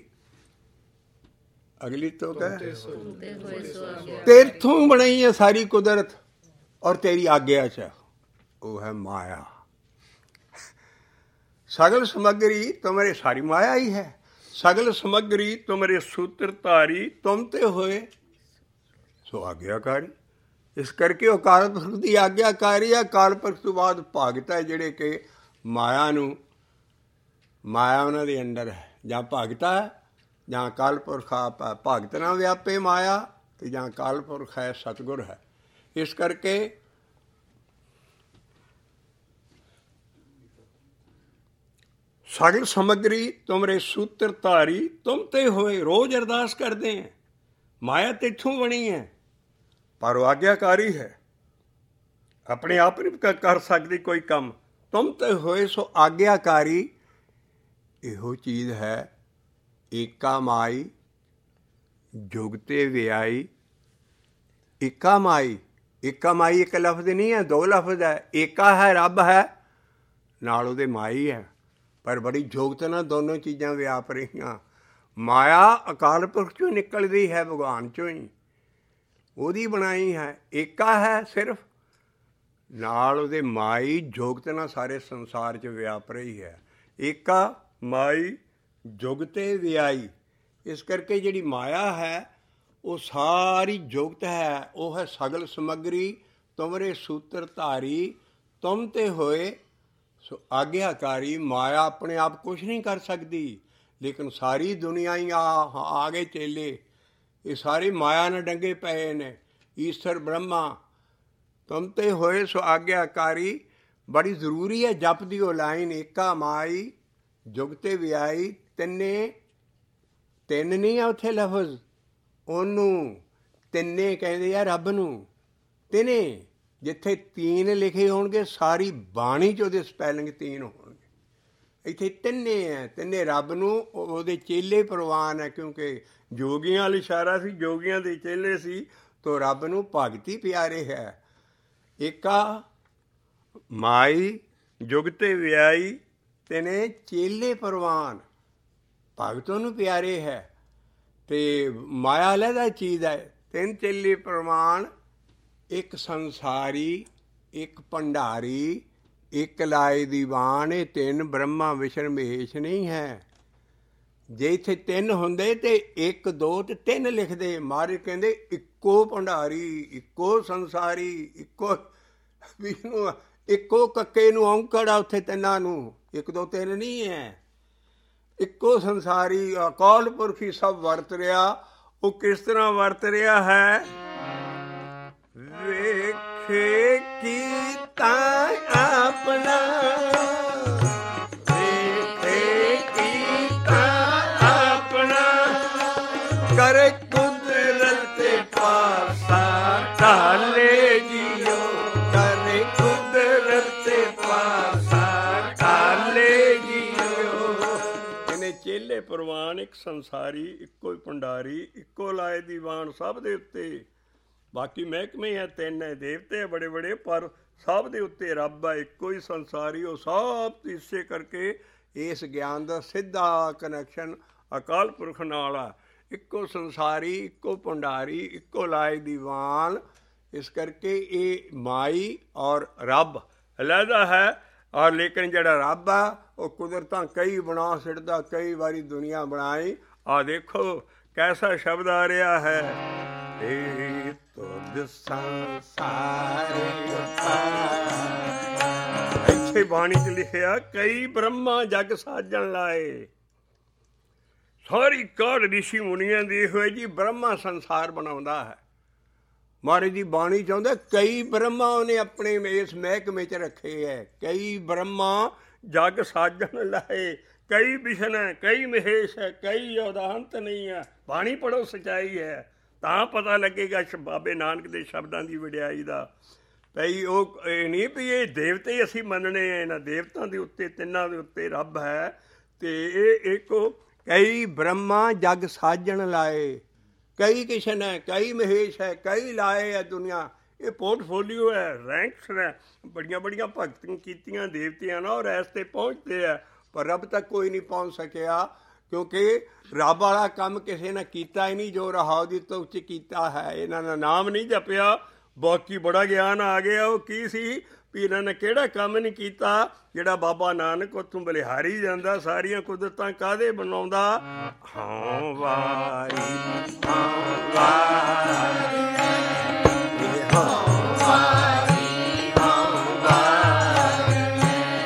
ਅਗਲੀ ਤੋਂ ਕਹਿ ਤੇਰਥੋਂ ਬਣਾਈ ਹੈ ਸਾਰੀ ਕੁਦਰਤ, ਔਰ ਤੇਰੀ ਆਗਿਆ 'ਚ, ਉਹ ਹੈ ਮਾਇਆ। ਸਗਲ ਸਮੱਗਰੀ ਤੁਮਰੇ, ਸਾਰੀ ਮਾਇਆ ਹੀ ਹੈ। ਸਗਲ ਸਮੱਗਰੀ ਤੁਮਰੇ ਸੂਤਰਧਾਰੀ, ਤੁਮ ਤੇ ਹੋਏ ਸੋ ਆਗਿਆਕਾਰੀ। ਇਸ ਕਰਕੇ ਉਹ ਅਕਾਲ ਪੁਰਖ ਦੀ ਆਗਿਆਕਾਰੀ ਆ। ਅਕਾਲ ਪੁਰਖ ਤੋਂ ਬਾਅਦ ਭਗਤ ਹੈ ਜਿਹੜੇ ਕਿ ਮਾਇਆ ਨੂੰ, ਮਾਇਆ ਉਹਨਾਂ ਦੇ ਅੰਡਰ ਹੈ। ਜਾਂ ਭਗਤ ਹੈ ਜਾਂ ਅਕਾਲ ਪੁਰਖ ਆਪ ਹੈ। ਭਗਤ ਨਾ ਵਿਆਪੇ ਮਾਇਆ, ਅਤੇ ਜਾਂ ਅਕਾਲ ਪੁਰਖ ਹੈ, ਸਤਿਗੁਰ ਹੈ। ਇਸ ਕਰਕੇ ਸਗਲ ਸਮੱਗਰੀ ਤੁਮਰੇ ਸੂਤਰਧਾਰੀ, ਤੁਮ ਤੇ ਹੋਏ। ਰੋਜ਼ ਅਰਦਾਸ ਕਰਦੇ ਹੈ, ਮਾਇਆ ਤੇ ਇੱਥੋਂ ਬਣੀ ਹੈ, ਪਰ ਉਹ ਆਗਿਆਕਾਰੀ ਹੈ, ਆਪਣੇ ਆਪ ਨਹੀਂ ਕਰ ਸਕਦੀ ਕੋਈ ਕੰਮ। ਤੁਮ ਤੇ ਹੋਏ ਸੋ ਆਗਿਆਕਾਰੀ। ਇਹੋ ਚੀਜ਼ ਹੈ ਏਕਾ ਮਾਈ ਜੁਗਤੇ ਵਿਆਈ। ਏਕਾ ਮਾਈ, ਏਕਾ ਮਾਈ ਇੱਕ ਲਫ਼ਜ਼ ਨਹੀਂ ਹੈ, ਦੋ ਲਫ਼ਜ਼ ਹੈ। ਏਕਾ ਹੈ ਰੱਬ ਹੈ, ਨਾਲ ਉਹਦੇ ਮਾਈ ਹੈ, ਪਰ ਬੜੀ ਜੋਗਤ ਨਾਲ ਦੋਨੋਂ ਚੀਜ਼ਾਂ ਵਿਆਪ ਰਹੀਆਂ। ਮਾਇਆ ਅਕਾਲ ਪੁਰਖ 'ਚੋਂ ਨਿਕਲਦੀ ਹੈ, ਭਗਵਾਨ 'ਚੋਂ ਹੀ, ਉਹਦੀ ਬਣਾਈ ਹੈ। ਏਕਾ ਹੈ ਸਿਰਫ, ਨਾਲ ਉਹਦੇ ਮਾਈ ਜੋਗਤ ਨਾਲ ਸਾਰੇ ਸੰਸਾਰ 'ਚ ਵਿਆਪ ਰਹੀ ਹੈ। ਏਕਾ ਮਾਈ ਜੁਗਤੇ ਵਿਆਈ। ਇਸ ਕਰਕੇ ਜਿਹੜੀ ਮਾਇਆ ਹੈ ਉਹ ਸਾਰੀ ਜੁਗਤ ਹੈ, ਉਹ ਹੈ ਸਗਲ ਸਮੱਗਰੀ ਤੁਮਰੇ ਸੂਤਰਧਾਰੀ। ਤੁਮ ਤੇ ਹੋਏ ਸੋ ਆਗਿਆਕਾਰੀ। ਮਾਇਆ ਆਪਣੇ ਆਪ ਕੁਛ ਨਹੀਂ ਕਰ ਸਕਦੀ, ਲੇਕਿਨ ਸਾਰੀ ਦੁਨੀਆ ਹੀ ਆ ਆ ਗਏ ਚੇਲੇ, ਇਹ ਸਾਰੇ ਮਾਇਆ ਨਾਲ ਡੰਗੇ ਪਏ ਨੇ। ਈਸ਼ਰ ਬ੍ਰਹਮਾ ਤੁਮ ਤੇ ਹੋਏ ਸੋ ਆਗਿਆਕਾਰੀ ਬੜੀ ਜ਼ਰੂਰੀ ਹੈ। ਜਪ ਦੀ ਉਹ ਲਾਈਨ, ਏਕਾ ਮਾਈ ਜੁਗਤੇ ਵਿਆਈ। ਤਿੰਨੇ, ਤਿੰਨ ਨਹੀਂ ਆ ਉੱਥੇ ਲਫ਼ਜ਼, ਉਹਨੂੰ ਤਿੰਨੇ ਕਹਿੰਦੇ ਆ ਰੱਬ ਨੂੰ। ਤਿੰਨੇ ਜਿੱਥੇ ਤੀਨ ਲਿਖੇ ਹੋਣਗੇ ਸਾਰੀ ਬਾਣੀ 'ਚ ਉਹਦੇ ਸਪੈਲਿੰਗ ਤੀਨ ਹੋਣਗੇ। ਇੱਥੇ ਤਿੰਨੇ ਹੈ, ਤਿੰਨੇ ਰੱਬ ਨੂੰ ਉਹਦੇ ਚੇਲੇ ਪ੍ਰਵਾਨ ਹੈ, ਕਿਉਂਕਿ ਜੋਗੀਆਂ ਵਾਲੀ ਇਸ਼ਾਰਾ ਸੀ, ਜੋਗੀਆਂ ਦੇ ਚੇਲੇ ਸੀ, ਤੋ ਰੱਬ ਨੂੰ ਭਗਤੀ ਪਿਆਰੇ ਹੈ। ਏਕਾ ਮਾਈ ਜੁਗਤੇ ਵਿਆਈ ਤੇਨੇ ਚੇਲੇ ਪ੍ਰਵਾਨ, ਭਗਤ ਨੂੰ ਪਿਆਰੇ ਹੈ। ਅਤੇ ਮਾਇਆ ਲਹਿਦਾ ਚੀਜ਼ ਹੈ। ਤਿੰਨ ਚੇਲੇ ਪ੍ਰਵਾਨ, ਇੱਕ ਸੰਸਾਰੀ, ਇੱਕ ਭੰਡਾਰੀ, ਇੱਕ ਲਾਏ ਦੀਵਾਨ। ਇਹ ਤਿੰਨ ਬ੍ਰਹਮਾ ਵਿਸ਼ਨੂੰ ਮਹੇਸ਼ ਨਹੀਂ ਹੈ। ਜੇ ਇੱਥੇ ਤਿੰਨ ਹੁੰਦੇ ਤੇ ਇੱਕ ਦੋ ਤੇ ਤਿੰਨ ਲਿਖਦੇ। ਮਹਾਰਾਜ ਕਹਿੰਦੇ ਇੱਕੋ ਭੰਡਾਰੀ, ਇੱਕੋ ਸੰਸਾਰੀ, ਇੱਕੋ ਵਿਸ਼ਨੂੰ, ਇੱਕੋ ਕੱਕੇ ਨੂੰ ਔਂਕੜ ਆ ਉੱਥੇ ਤਿੰਨਾਂ ਨੂੰ, ਇੱਕ ਦੋ ਤਿੰਨ ਨਹੀਂ ਹੈ। ਇੱਕੋ ਸੰਸਾਰੀ ਅਕਾਲ ਪੁਰਖੀ ਸਭ ਵਰਤ ਰਿਹਾ। ਉਹ ਕਿਸ ਤਰ੍ਹਾਂ ਵਰਤ ਰਿਹਾ ਹੈ? ਵੇਖੇ ਕੀਤਾ ਆਪਣਾ, ਵੇਖੇ ਕੀਤਾ ਆਪਣਾ, ਕਰੇ ਕੁਦਰਤ ਪਾਸਾ ਢਾਲੇ ਜੀਓ, ਕਰੇ ਕੁਦਰਤ ਪਾਸਾ ਢਾਲੇ ਜੀਓ। ਇਹਨੇ ਚੇਲੇ ਪ੍ਰਵਾਨ, ਇੱਕ ਸੰਸਾਰੀ, ਇੱਕੋ ਹੀ ਭੰਡਾਰੀ, ਇੱਕੋ ਲਾਏ ਦੀਵਾਨ ਸਭ ਦੇ ਉੱਤੇ। ਬਾਕੀ ਮਹਿਕਮੇ ਹੈ ਤਿੰਨ ਹੈ, ਦੇਵਤੇ ਹੈ ਬੜੇ ਬੜੇ, ਪਰ ਸਭ ਦੇ ਉੱਤੇ ਰੱਬ ਹੈ, ਇੱਕੋ ਹੀ ਸੰਸਾਰੀ। ਉਹ ਸਭ ਇਸੇ ਕਰਕੇ ਇਸ ਗਿਆਨ ਦਾ ਸਿੱਧਾ ਕਨੈਕਸ਼ਨ ਅਕਾਲ ਪੁਰਖ ਨਾਲ ਆ। ਇੱਕੋ ਸੰਸਾਰੀ, ਇੱਕੋ ਭੰਡਾਰੀ, ਇੱਕੋ ਲਾਏ ਦੀਵਾਨ। ਇਸ ਕਰਕੇ ਇਹ ਮਾਈ ਔਰ ਰੱਬ ਅਲੱਗਾ ਹੈ। ਔਰ ਲੇਕਿਨ ਜਿਹੜਾ ਰੱਬ ਆ ਉਹ ਕੁਦਰਤਾਂ ਕਈ ਬਣਾ ਛੱਡਦਾ, ਕਈ ਵਾਰੀ ਦੁਨੀਆ ਬਣਾਈ। ਆ ਦੇਖੋ ਕੈਸਾ ਸ਼ਬਦ ਆ ਰਿਹਾ ਹੈ, ਇਹ ਤੁਧ ਸੰਸਾਰ ਇੱਥੇ ਬਾਣੀ 'ਚ ਲਿਖਿਆ, ਕਈ ਬ੍ਰਹਮਾ ਜਗ ਸਾਜਣ ਲਾਏ। ਸਾਰੀ ਕਾਢ ਰਿਸ਼ੀ ਮੁਨੀਆਂ ਦੀ ਹੋਏ ਜੀ, ਬ੍ਰਹਮਾ ਸੰਸਾਰ ਬਣਾਉਂਦਾ ਹੈ। ਮਹਾਰਾਜ ਦੀ ਬਾਣੀ ਚਾਹੁੰਦਾ ਕਈ ਬ੍ਰਹਮਾ ਉਹਨੇ ਆਪਣੇ ਇਸ ਮਹਿਕਮੇ 'ਚ ਰੱਖੇ ਹੈ। ਕਈ ਬ੍ਰਹਮਾ ਜਗ ਸਾਜਣ ਲਾਏ, ਕਈ ਵਿਸ਼ਨ ਹੈ, ਕਈ ਮਹੇਸ਼ ਹੈ, ਕਈ ਉਹਦਾ ਅੰਤ ਨਹੀਂ ਹੈ। ਬਾਣੀ ਪੜ੍ਹੋ, ਸੱਚਾਈ ਹੈ, ਤਾਂ ਪਤਾ ਲੱਗੇਗਾ ਬਾਬੇ ਨਾਨਕ ਦੇ ਸ਼ਬਦਾਂ ਦੀ ਵਡਿਆਈ ਦਾ। ਭਈ ਉਹ ਇਹ ਨਹੀਂ ਵੀ ਇਹ ਦੇਵਤੇ ਅਸੀਂ ਮੰਨਣੇ ਆ, ਇਹਨਾਂ ਦੇਵਤਾਂ ਦੇ ਉੱਤੇ ਤਿੰਨਾਂ ਦੇ ਉੱਤੇ ਰੱਬ ਹੈ। ਅਤੇ ਇਹ ਇੱਕ ਕਈ ਬ੍ਰਹਮਾ ਜਗ ਸਾਜਣ ਲਾਏ, ਕਈ ਕਿਸ਼ਨ ਹੈ, ਕਈ ਮਹੇਸ਼ ਹੈ, ਕਈ ਲਾਏ ਹੈ ਦੁਨੀਆ। ਇਹ ਪੋਰਟਫੋਲੀਓ ਹੈ, ਰੈਂਕਸ ਹੈ। ਬੜੀਆਂ ਬੜੀਆਂ ਭਗਤਾਂ ਕੀਤੀਆਂ ਦੇਵਤਿਆਂ ਨਾ, ਔਰ ਇਸ 'ਤੇ ਪਹੁੰਚਦੇ ਹੈ, ਪਰ ਰੱਬ ਤੱਕ ਕੋਈ ਨਹੀਂ ਪਹੁੰਚ ਸਕਿਆ, ਕਿਉਂਕਿ ਰੱਬ ਵਾਲਾ ਕੰਮ ਕਿਸੇ ਨੇ ਕੀਤਾ ਹੀ ਨਹੀਂ ਜੋ ਰਹਾਉ ਦੀ ਤੁਕ 'ਚ ਕੀਤਾ ਹੈ। ਇਹਨਾਂ ਦਾ ਨਾਮ ਨਹੀਂ ਜਪਿਆ, ਬਾਕੀ ਬੜਾ ਗਿਆਨ ਆ ਗਿਆ। ਉਹ ਕੀ ਸੀ ਵੀ ਇਹਨਾਂ ਨੇ ਕਿਹੜਾ ਕੰਮ ਨਹੀਂ ਕੀਤਾ ਜਿਹੜਾ ਬਾਬਾ ਨਾਨਕ ਉੱਥੋਂ ਬਲਿਹਾਰੀ ਜਾਂਦਾ, ਸਾਰੀਆਂ ਕੁਦਰਤਾਂ ਕਾਹਦੇ ਬਣਾਉਂਦਾ। ਹਾਂ ਵਾਰੀ ਹਾਂ ਵਾਰੀ ਹਾਂ ਵਾਰੀ ਹਾਂ ਵਾਰੀ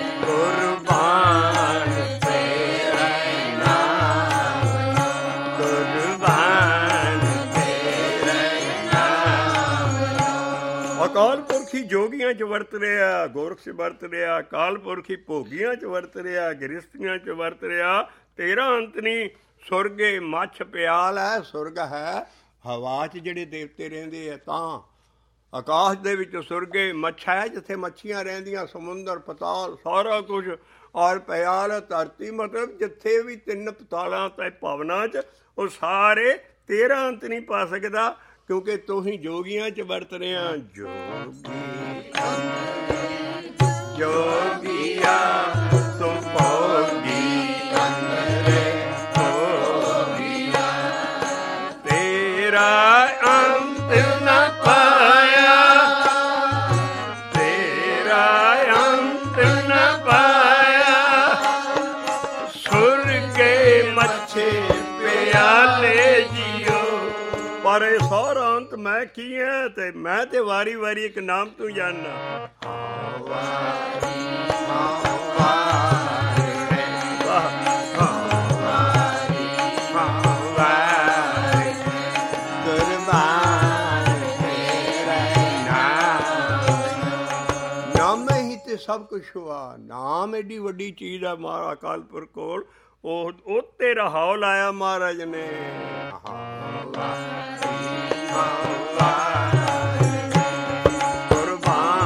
ਕੁਰਬਾਨ ਤੇਰਾ ਨਾਮ, ਕੁਰਬਾਨ ਤੇਰਾ ਨਾਮ। ਅਕਾਲ ਪੁਰਖੀ ਜੋਗੀਆਂ 'ਚ ਵਰਤ ਰਿਹਾ, ਗੋਰਖ 'ਚ ਵਰਤ ਰਿਹਾ, ਅਕਾਲ ਪੁਰਖੀ ਭੋਗੀਆਂ 'ਚ ਵਰਤ ਰਿਹਾ, ਗ੍ਰਸਤੀਆਂ 'ਚ ਵਰਤ ਰਿਹਾ। ਤੇਰਾ ਅੰਤ ਨਹੀਂ। ਸੁਰਗੇ ਮੱਛ ਪਿਆਲ ਹੈ, ਸੁਰਗ ਹੈ ਹਵਾ 'ਚ ਜਿਹੜੇ ਦੇਵਤੇ ਰਹਿੰਦੇ ਆ। ਤਾਂ ਆਕਾਸ਼ ਦੇ ਵਿੱਚ ਸੁਰਗੇ ਮੱਛ ਹੈ, ਜਿੱਥੇ ਮੱਛੀਆਂ ਰਹਿੰਦੀਆਂ, ਸਮੁੰਦਰ ਪਤਾਲ ਸਾਰਾ ਕੁਝ। ਔਰ ਪਿਆਲ ਧਰਤੀ, ਮਤਲਬ ਜਿੱਥੇ ਵੀ ਤਿੰਨ ਪਤਾਲਾਂ ਤੇ ਭਵਨਾਂ 'ਚ, ਉਹ ਸਾਰੇ ਤੇਰਾ ਅੰਤ ਨਹੀਂ ਪਾ ਸਕਦਾ, ਕਿਉਂਕਿ ਤੁਸੀਂ ਜੋਗੀਆਂ 'ਚ ਵਰਤ ਰਿਹਾ। ਜੋਗੀ ਜੋਗੀਆ ਤੁਮ ਭੋਗੀ ਅੰਦਰੇ ਭੋਗੀਆ, ਤੇਰਾ ਅੰਤ ਨਾ ਪਾਇਆ, ਤੇਰਾ ਅੰਤ ਨਾ ਪਾਇਆ। ਸੁਰਗੇ ਮੱਛੇ ਪਿਆਲੇ ਜੀਓ, ਪਰ ਇਹ ਸਾਰਾ ਅੰਤ ਮੈਂ ਕੀ ਹੈ? ਤੇ ਮੈਂ ਤੇ ਵਾਰੀ ਵਾਰੀ ਇੱਕ ਨਾਮ ਤੂੰ ਜਾਣਨਾ। ਨਾਮ ਹੀ ਤੇ ਸਭ ਕੁਛ ਹੁਆ। ਨਾਮ ਐਡੀ ਵੱਡੀ ਚੀਜ਼ ਆ ਮਹਾਰਾਜ ਅਕਾਲ ਪੁਰਖ ਕੋਲ। ਉਹ ਉੱਤੇ ਰਹਾਉ ਲਾਇਆ ਮਹਾਰਾਜ ਨੇ। ਕੁਰਬਾਨ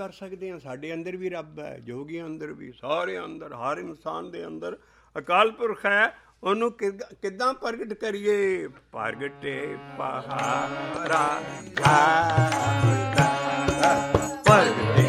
ਕਰ ਸਕਦੇ ਹਾਂ। ਸਾਡੇ ਅੰਦਰ ਵੀ ਰੱਬ ਹੈ, ਜੋਗੀਆਂ ਅੰਦਰ ਵੀ, ਸਾਰੇ ਅੰਦਰ, ਹਰ ਇਨਸਾਨ ਦੇ ਅੰਦਰ ਅਕਾਲ ਪੁਰਖ ਹੈ। ਉਹਨੂੰ ਕਿੱਦਾਂ ਕਿੱਦਾਂ ਪ੍ਰਗਟ ਕਰੀਏ? ਪ੍ਰਗਟੇ ਪਹਾਰਾ ਪ੍ਰਗਟੇ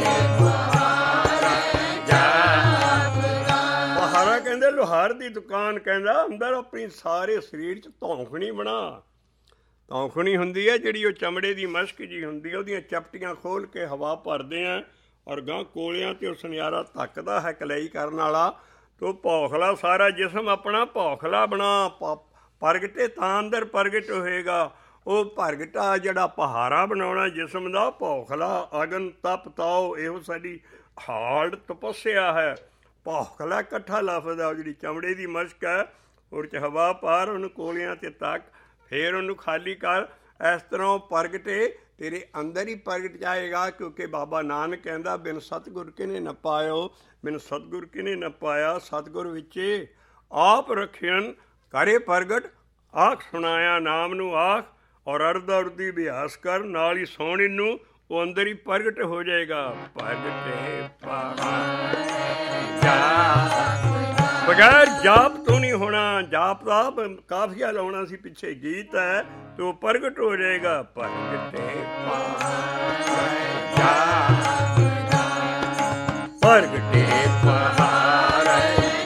ਪਹਾਰਾ ਕਹਿੰਦੇ ਲੋਹਾਰ ਦੀ ਦੁਕਾਨ, ਕਹਿੰਦਾ ਅੰਦਰ ਆਪਣੀ ਸਾਰੇ ਸਰੀਰ 'ਚ ਧੌਂਕਣੀ ਬਣਾ। ਧੌਂਕਣੀ ਹੁੰਦੀ ਹੈ ਜਿਹੜੀ ਉਹ ਚਮੜੇ ਦੀ ਮਸ਼ਕ ਜੀ ਹੁੰਦੀ ਹੈ, ਉਹਦੀਆਂ ਚਪਟੀਆਂ ਖੋਲ੍ਹ ਕੇ ਹਵਾ ਭਰਦੇ ਆ ਔਰ ਗਾਂ ਕੋਲਿਆਂ 'ਤੇ ਉਹ ਸੁਨਿਆਰਾ ਧੱਕਦਾ ਹੈ ਕਲਈ ਕਰਨ ਵਾਲਾ। ਤੋ ਭੌਖਲਾ ਸਾਰਾ ਜਿਸਮ ਆਪਣਾ ਭੌਖਲਾ ਬਣਾ। ਪ੍ਰਗਟੇ ਤਾਂ ਅੰਦਰ ਪ੍ਰਗਟ ਹੋਏਗਾ। ਉਹ ਪ੍ਰਗਟਾ ਜਿਹੜਾ ਪਹਾਰਾ ਬਣਾਉਣਾ ਜਿਸਮ ਦਾ, ਭੌਖਲਾ ਅਗਨ ਤਪ ਤਾਓ, ਇਹੋ ਸਾਡੀ ਹਾਰਡ ਤਪੱਸਿਆ ਹੈ। ਭੌਖਲਾ ਇਕੱਠਾ ਲਫ਼ਜ਼ ਹੈ। ਉਹ ਜਿਹੜੀ ਚਮੜੇ ਦੀ ਮਸ਼ਕ ਹੈ ਉਹਦੇ 'ਚ ਹਵਾ ਪਾਰ, ਉਹਨੂੰ ਕੋਲਿਆਂ 'ਤੇ ਤੱਕ, ਫਿਰ ਉਹਨੂੰ ਖਾਲੀ ਕਰ। ਇਸ ਤਰ੍ਹਾਂ ਉਹ ਪ੍ਰਗਟੇ ਤੇਰੇ ਅੰਦਰ ਹੀ ਪ੍ਰਗਟ ਜਾਏਗਾ। ਕਿਉਂਕਿ ਬਾਬਾ ਨਾਨਕ ਕਹਿੰਦਾ ਬਿਨ ਸਤਿਗੁਰ ਕਿਨੇ ਨ ਪਾਇਓ, ਬਿਨ ਸਤਿਗੁਰ ਕਿਨੇ ਨ ਪਾਇਆ। ਸਤਿਗੁਰ ਵਿੱਚੇ ਆਪ ਰੱਖਿਅਨ ਕਰੇ ਪ੍ਰਗਟ, ਆਖ ਸੁਣਾਇਆ ਨਾਮ ਨੂੰ ਆਖ, ਔਰ ਅਰਦਾ ਉਰਦੀ ਅਭਿਆਸ ਕਰ, ਨਾਲ ਹੀ ਸੋਹਣੀ ਨੂੰ ਉਹ ਅੰਦਰ ਹੀ ਪ੍ਰਗਟ ਹੋ ਜਾਏਗਾ। ਪ੍ਰਗਟੇ ਬਗੈਰ ਜਾਪ ਤੋਂ ਨਹੀਂ ਹੋਣਾ। ਜਾਪ ਦਾ ਕਾਫੀਆ ਲਾਉਣਾ ਸੀ, ਪਿੱਛੇ ਗੀਤ ਹੈ, ਤੇ ਉਹ ਪ੍ਰਗਟ ਹੋ ਜਾਏਗਾ। ਪ੍ਰਗਟੇ ਪ੍ਰਗਟੇ ਪਹਾਰਾ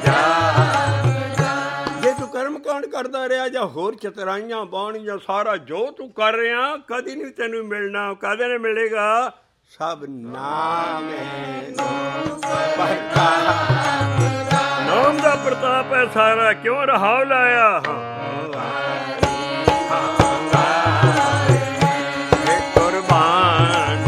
ਜੇ ਤੂੰ ਕਰਮ ਕਾਂਡ ਕਰਦਾ ਰਿਹਾ ਜਾਂ ਹੋਰ ਚਤਰਾਈਆਂ ਬਾਣੀਆਂ, ਸਾਰਾ ਜੋ ਤੂੰ ਕਰ ਰਿਹਾ ਕਦੀ ਨਹੀਂ ਤੈਨੂੰ ਮਿਲਣਾ। ਕਦੇ ਨਹੀਂ ਮਿਲੇਗਾ। ਸਭ ਨਾਮੇ ਨਾਮ ਦਾ ਪ੍ਰਤਾਪ ਹੈ ਸਾਰਾ। ਕਿਉਂ ਰਹਾਉ ਲਾਇਆ? ਕੁਰਬਾਨ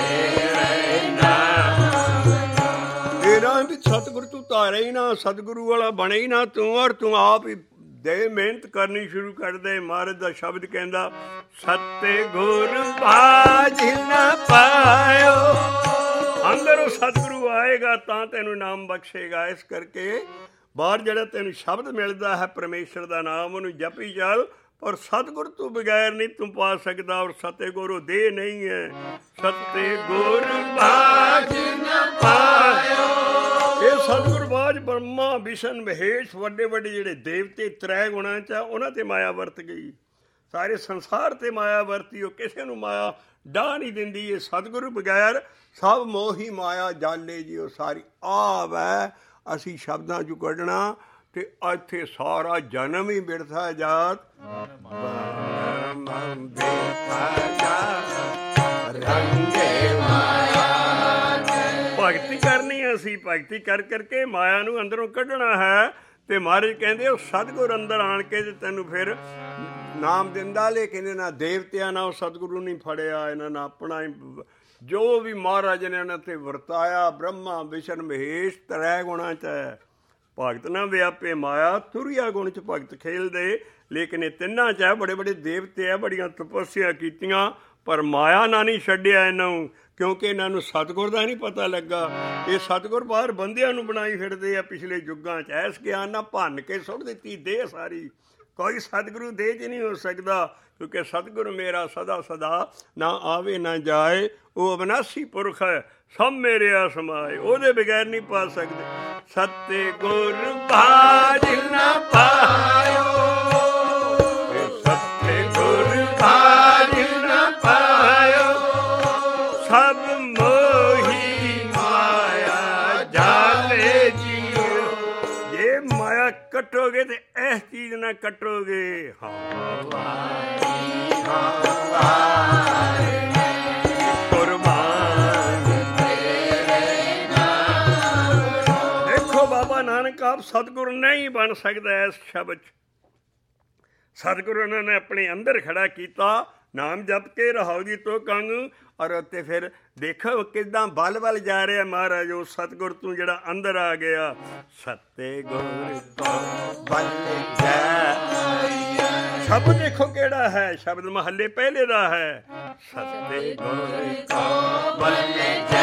ਤੇਰਾ ਵੀ ਸਤਿਗੁਰੂ ਤੂੰ ਤਾਰੇ ਹੀ ਨਾ, ਸਤਿਗੁਰੂ ਵਾਲਾ ਬਣੇ ਹੀ ਨਾ ਤੂੰ। ਔਰ ਤੂੰ ਆਪ ਹੀ ਦੇ ਮਿਹਨਤ ਕਰਨੀ ਸ਼ੁਰੂ ਕਰ ਦੇ। ਮਹਾਰਾਜ ਦਾ ਸ਼ਬਦ ਕਹਿੰਦਾ ਸਤਿਗੁਰ ਬਾਝ ਨਾ ਪਾਇਓ। ਅੰਦਰ ਸਤਿਗੁਰੂ ਆਏਗਾ ਤਾਂ ਤੈਨੂੰ ਨਾਮ ਬਖਸ਼ੇਗਾ। ਇਸ ਕਰਕੇ ਬਾਹਰ ਜਿਹੜਾ ਤੈਨੂੰ ਸ਼ਬਦ ਮਿਲਦਾ ਹੈ ਪਰਮੇਸ਼ਰ ਦਾ ਨਾਮ, ਉਹਨੂੰ ਜਪੀ ਚੱਲ। ਪਰ ਸਤਿਗੁਰ ਤੋਂ ਬਗੈਰ ਨਹੀਂ ਤੂੰ ਪਾ ਸਕਦਾ। ਔਰ ਸਤਿਗੁਰ ਉਹ ਦੇ ਨਹੀਂ ਹੈ। ਸਤਿਗੁਰ ਬਾਝ ਨਾ ਪਾਇਓ। ਇਹ ਸਤਿਗੁਰ ਬਾਝ ਬ੍ਰਹਮਾ ਵਿਸ਼ਨ ਮਹੇਸ਼ ਵੱਡੇ ਵੱਡੇ ਜਿਹੜੇ ਦੇਵਤੇ ਤ੍ਰੈ ਗੁਣਾਂ 'ਚ ਆ, ਉਹਨਾਂ 'ਤੇ ਮਾਇਆ ਵਰਤ ਗਈ। ਸਾਰੇ ਸੰਸਾਰ 'ਤੇ ਮਾਇਆ ਵਰਤੀ। ਉਹ ਕਿਸੇ ਨੂੰ ਮਾਇਆ ਡਾਹ ਨਹੀਂ ਦਿੰਦੀ। ਇਹ ਸਤਿਗੁਰੂ ਬਗੈਰ ਸਭ ਮੋਹੀ ਮਾਇਆ ਜਾਲੇ ਜੀ। ਉਹ ਸਾਰੀ ਆਪ ਹੈ। ਅਸੀਂ ਸ਼ਬਦਾਂ 'ਚੋਂ ਕੱਢਣਾ ਤੇ ਇੱਥੇ ਸਾਰਾ ਜਨਮ ਹੀ ਬਿਰਥਾ ਜਾਤ। ਭਗਤੀ ਕਰਨੀ ਅਸੀਂ, ਭਗਤੀ ਕਰ ਕਰਕੇ ਮਾਇਆ ਨੂੰ ਅੰਦਰੋਂ ਕੱਢਣਾ ਹੈ। ਤੇ ਮਹਾਰਾਜ ਕਹਿੰਦੇ ਉਹ ਸਤਿਗੁਰ ਅੰਦਰ ਆਣ ਕੇ ਤੇ ਤੈਨੂੰ ਫਿਰ ਨਾਮ ਦਿੰਦਾ। ਲੇਕਿਨ ਇਹਨਾਂ ਦੇਵਤਿਆਂ ਨਾਲ ਸਤਿਗੁਰੂ ਨਹੀਂ ਫੜਿਆ। ਇਹਨਾਂ ਨੇ ਆਪਣਾ ਹੀ ਜੋ ਵੀ ਮਹਾਰਾਜ ਨੇ ਇਹਨਾਂ 'ਤੇ ਵਰਤਾਇਆ, ਬ੍ਰਹਮਾ ਵਿਸ਼ਨ ਮਹੇਸ਼ ਤ੍ਰੈ ਗੁਣਾਂ 'ਚ ਹੈ। ਭਗਤ ਨਾ ਵਿਆਪੇ ਮਾਇਆ, ਤੁਰਿਆ ਗੁਣ 'ਚ ਭਗਤ ਖੇਲਦੇ। ਲੇਕਿਨ ਇਹ ਤਿੰਨਾਂ 'ਚ ਹੈ। ਬੜੇ ਬੜੇ ਦੇਵਤੇ ਆ, ਬੜੀਆਂ ਤਪੱਸਿਆ ਕੀਤੀਆਂ, ਪਰ ਮਾਇਆ ਨਾ ਨਹੀਂ ਛੱਡਿਆ ਇਹਨਾਂ ਨੂੰ। ਕਿਉਂਕਿ ਇਹਨਾਂ ਨੂੰ ਸਤਿਗੁਰ ਦਾ ਨਹੀਂ ਪਤਾ ਲੱਗਾ। ਇਹ ਸਤਿਗੁਰ ਬਾਹਰ ਬੰਦਿਆਂ ਨੂੰ ਬਣਾਈ ਫਿਰਦੇ ਆ ਪਿਛਲੇ ਯੁੱਗਾਂ 'ਚ। ਐਸ ਗਿਆਨ ਨਾਲ ਭੰਨ ਕੇ ਸੁੱਟ ਦਿੱਤੀ ਦੇਹ ਸਾਰੀ। ਕੋਈ ਸਤਿਗੁਰੂ ਦੇਹ 'ਚ ਨਹੀਂ ਹੋ ਸਕਦਾ। ਕਿਉਂਕਿ ਸਤਿਗੁਰੂ ਮੇਰਾ ਸਦਾ ਸਦਾ ਨਾ ਆਵੇ ਨਾ ਜਾਏ। ਉਹ ਅਵਿਨਾਸ਼ੀ ਪੁਰਖ ਹੈ, ਸਭ ਮੇਰੇ ਆ ਸਮਾਏ। ਉਹਦੇ ਬਗੈਰ ਨਹੀਂ ਪਾ ਸਕਦੇ। ਸਤਿਗੁਰ ਬਾਝ ਨਾ ਪਾਇਓ। ਸਤਿਗੁਰ ਬਾਝ ਨਾ ਪਾਇਓ। ਸਭ ਮੋਹੀ ਮਾਇਆ ਜਾਲੇ ਜੀਓ। ਜੇ ਮਾਇਆ ਕੱਟੋਗੇ ਤੇ ਇਸ ਚੀਜ਼ ਨਾਲ ਕੱਟੋਗੇ। ਹਾਂ ਕੁਰਬਾਨ ਤੇਰੇ ਨਾਮ। ਦੇਖੋ ਬਾਬਾ ਨਾਨਕ ਆਪ ਸਤਿਗੁਰ ਨਹੀਂ ਬਣ ਸਕਦਾ। ਇਸ ਸ਼ਬਦ 'ਚ ਸਤਿਗੁਰੂ ਉਹਨਾਂ ਨੇ ਆਪਣੇ ਅੰਦਰ ਖੜਾ ਕੀਤਾ। ਨਾਮ ਜਪ ਕੇ ਰਹਾਉ ਜੀ ਤੋਂ ਕੰਗ। ਔਰ ਉੱਤੇ ਫਿਰ ਦੇਖੋ ਕਿੱਦਾਂ ਬਲ ਬਲ ਜਾ ਰਿਹਾ ਮਹਾਰਾਜ। ਉਹ ਸਤਿਗੁਰ ਤੂੰ ਜਿਹੜਾ ਅੰਦਰ ਆ ਗਿਆ। ਸਤਿਗੁਰ ਤੋਂ ਬਲ ਜਾ। ਸ਼ਬਦ ਦੇਖੋ ਕਿਹੜਾ ਹੈ। ਸ਼ਬਦ ਮਹੱਲੇ ਪਹਿਲੇ ਦਾ ਹੈ। ਸਤਿਗੁਰ ਤੋਂ ਬਲ ਜਾ।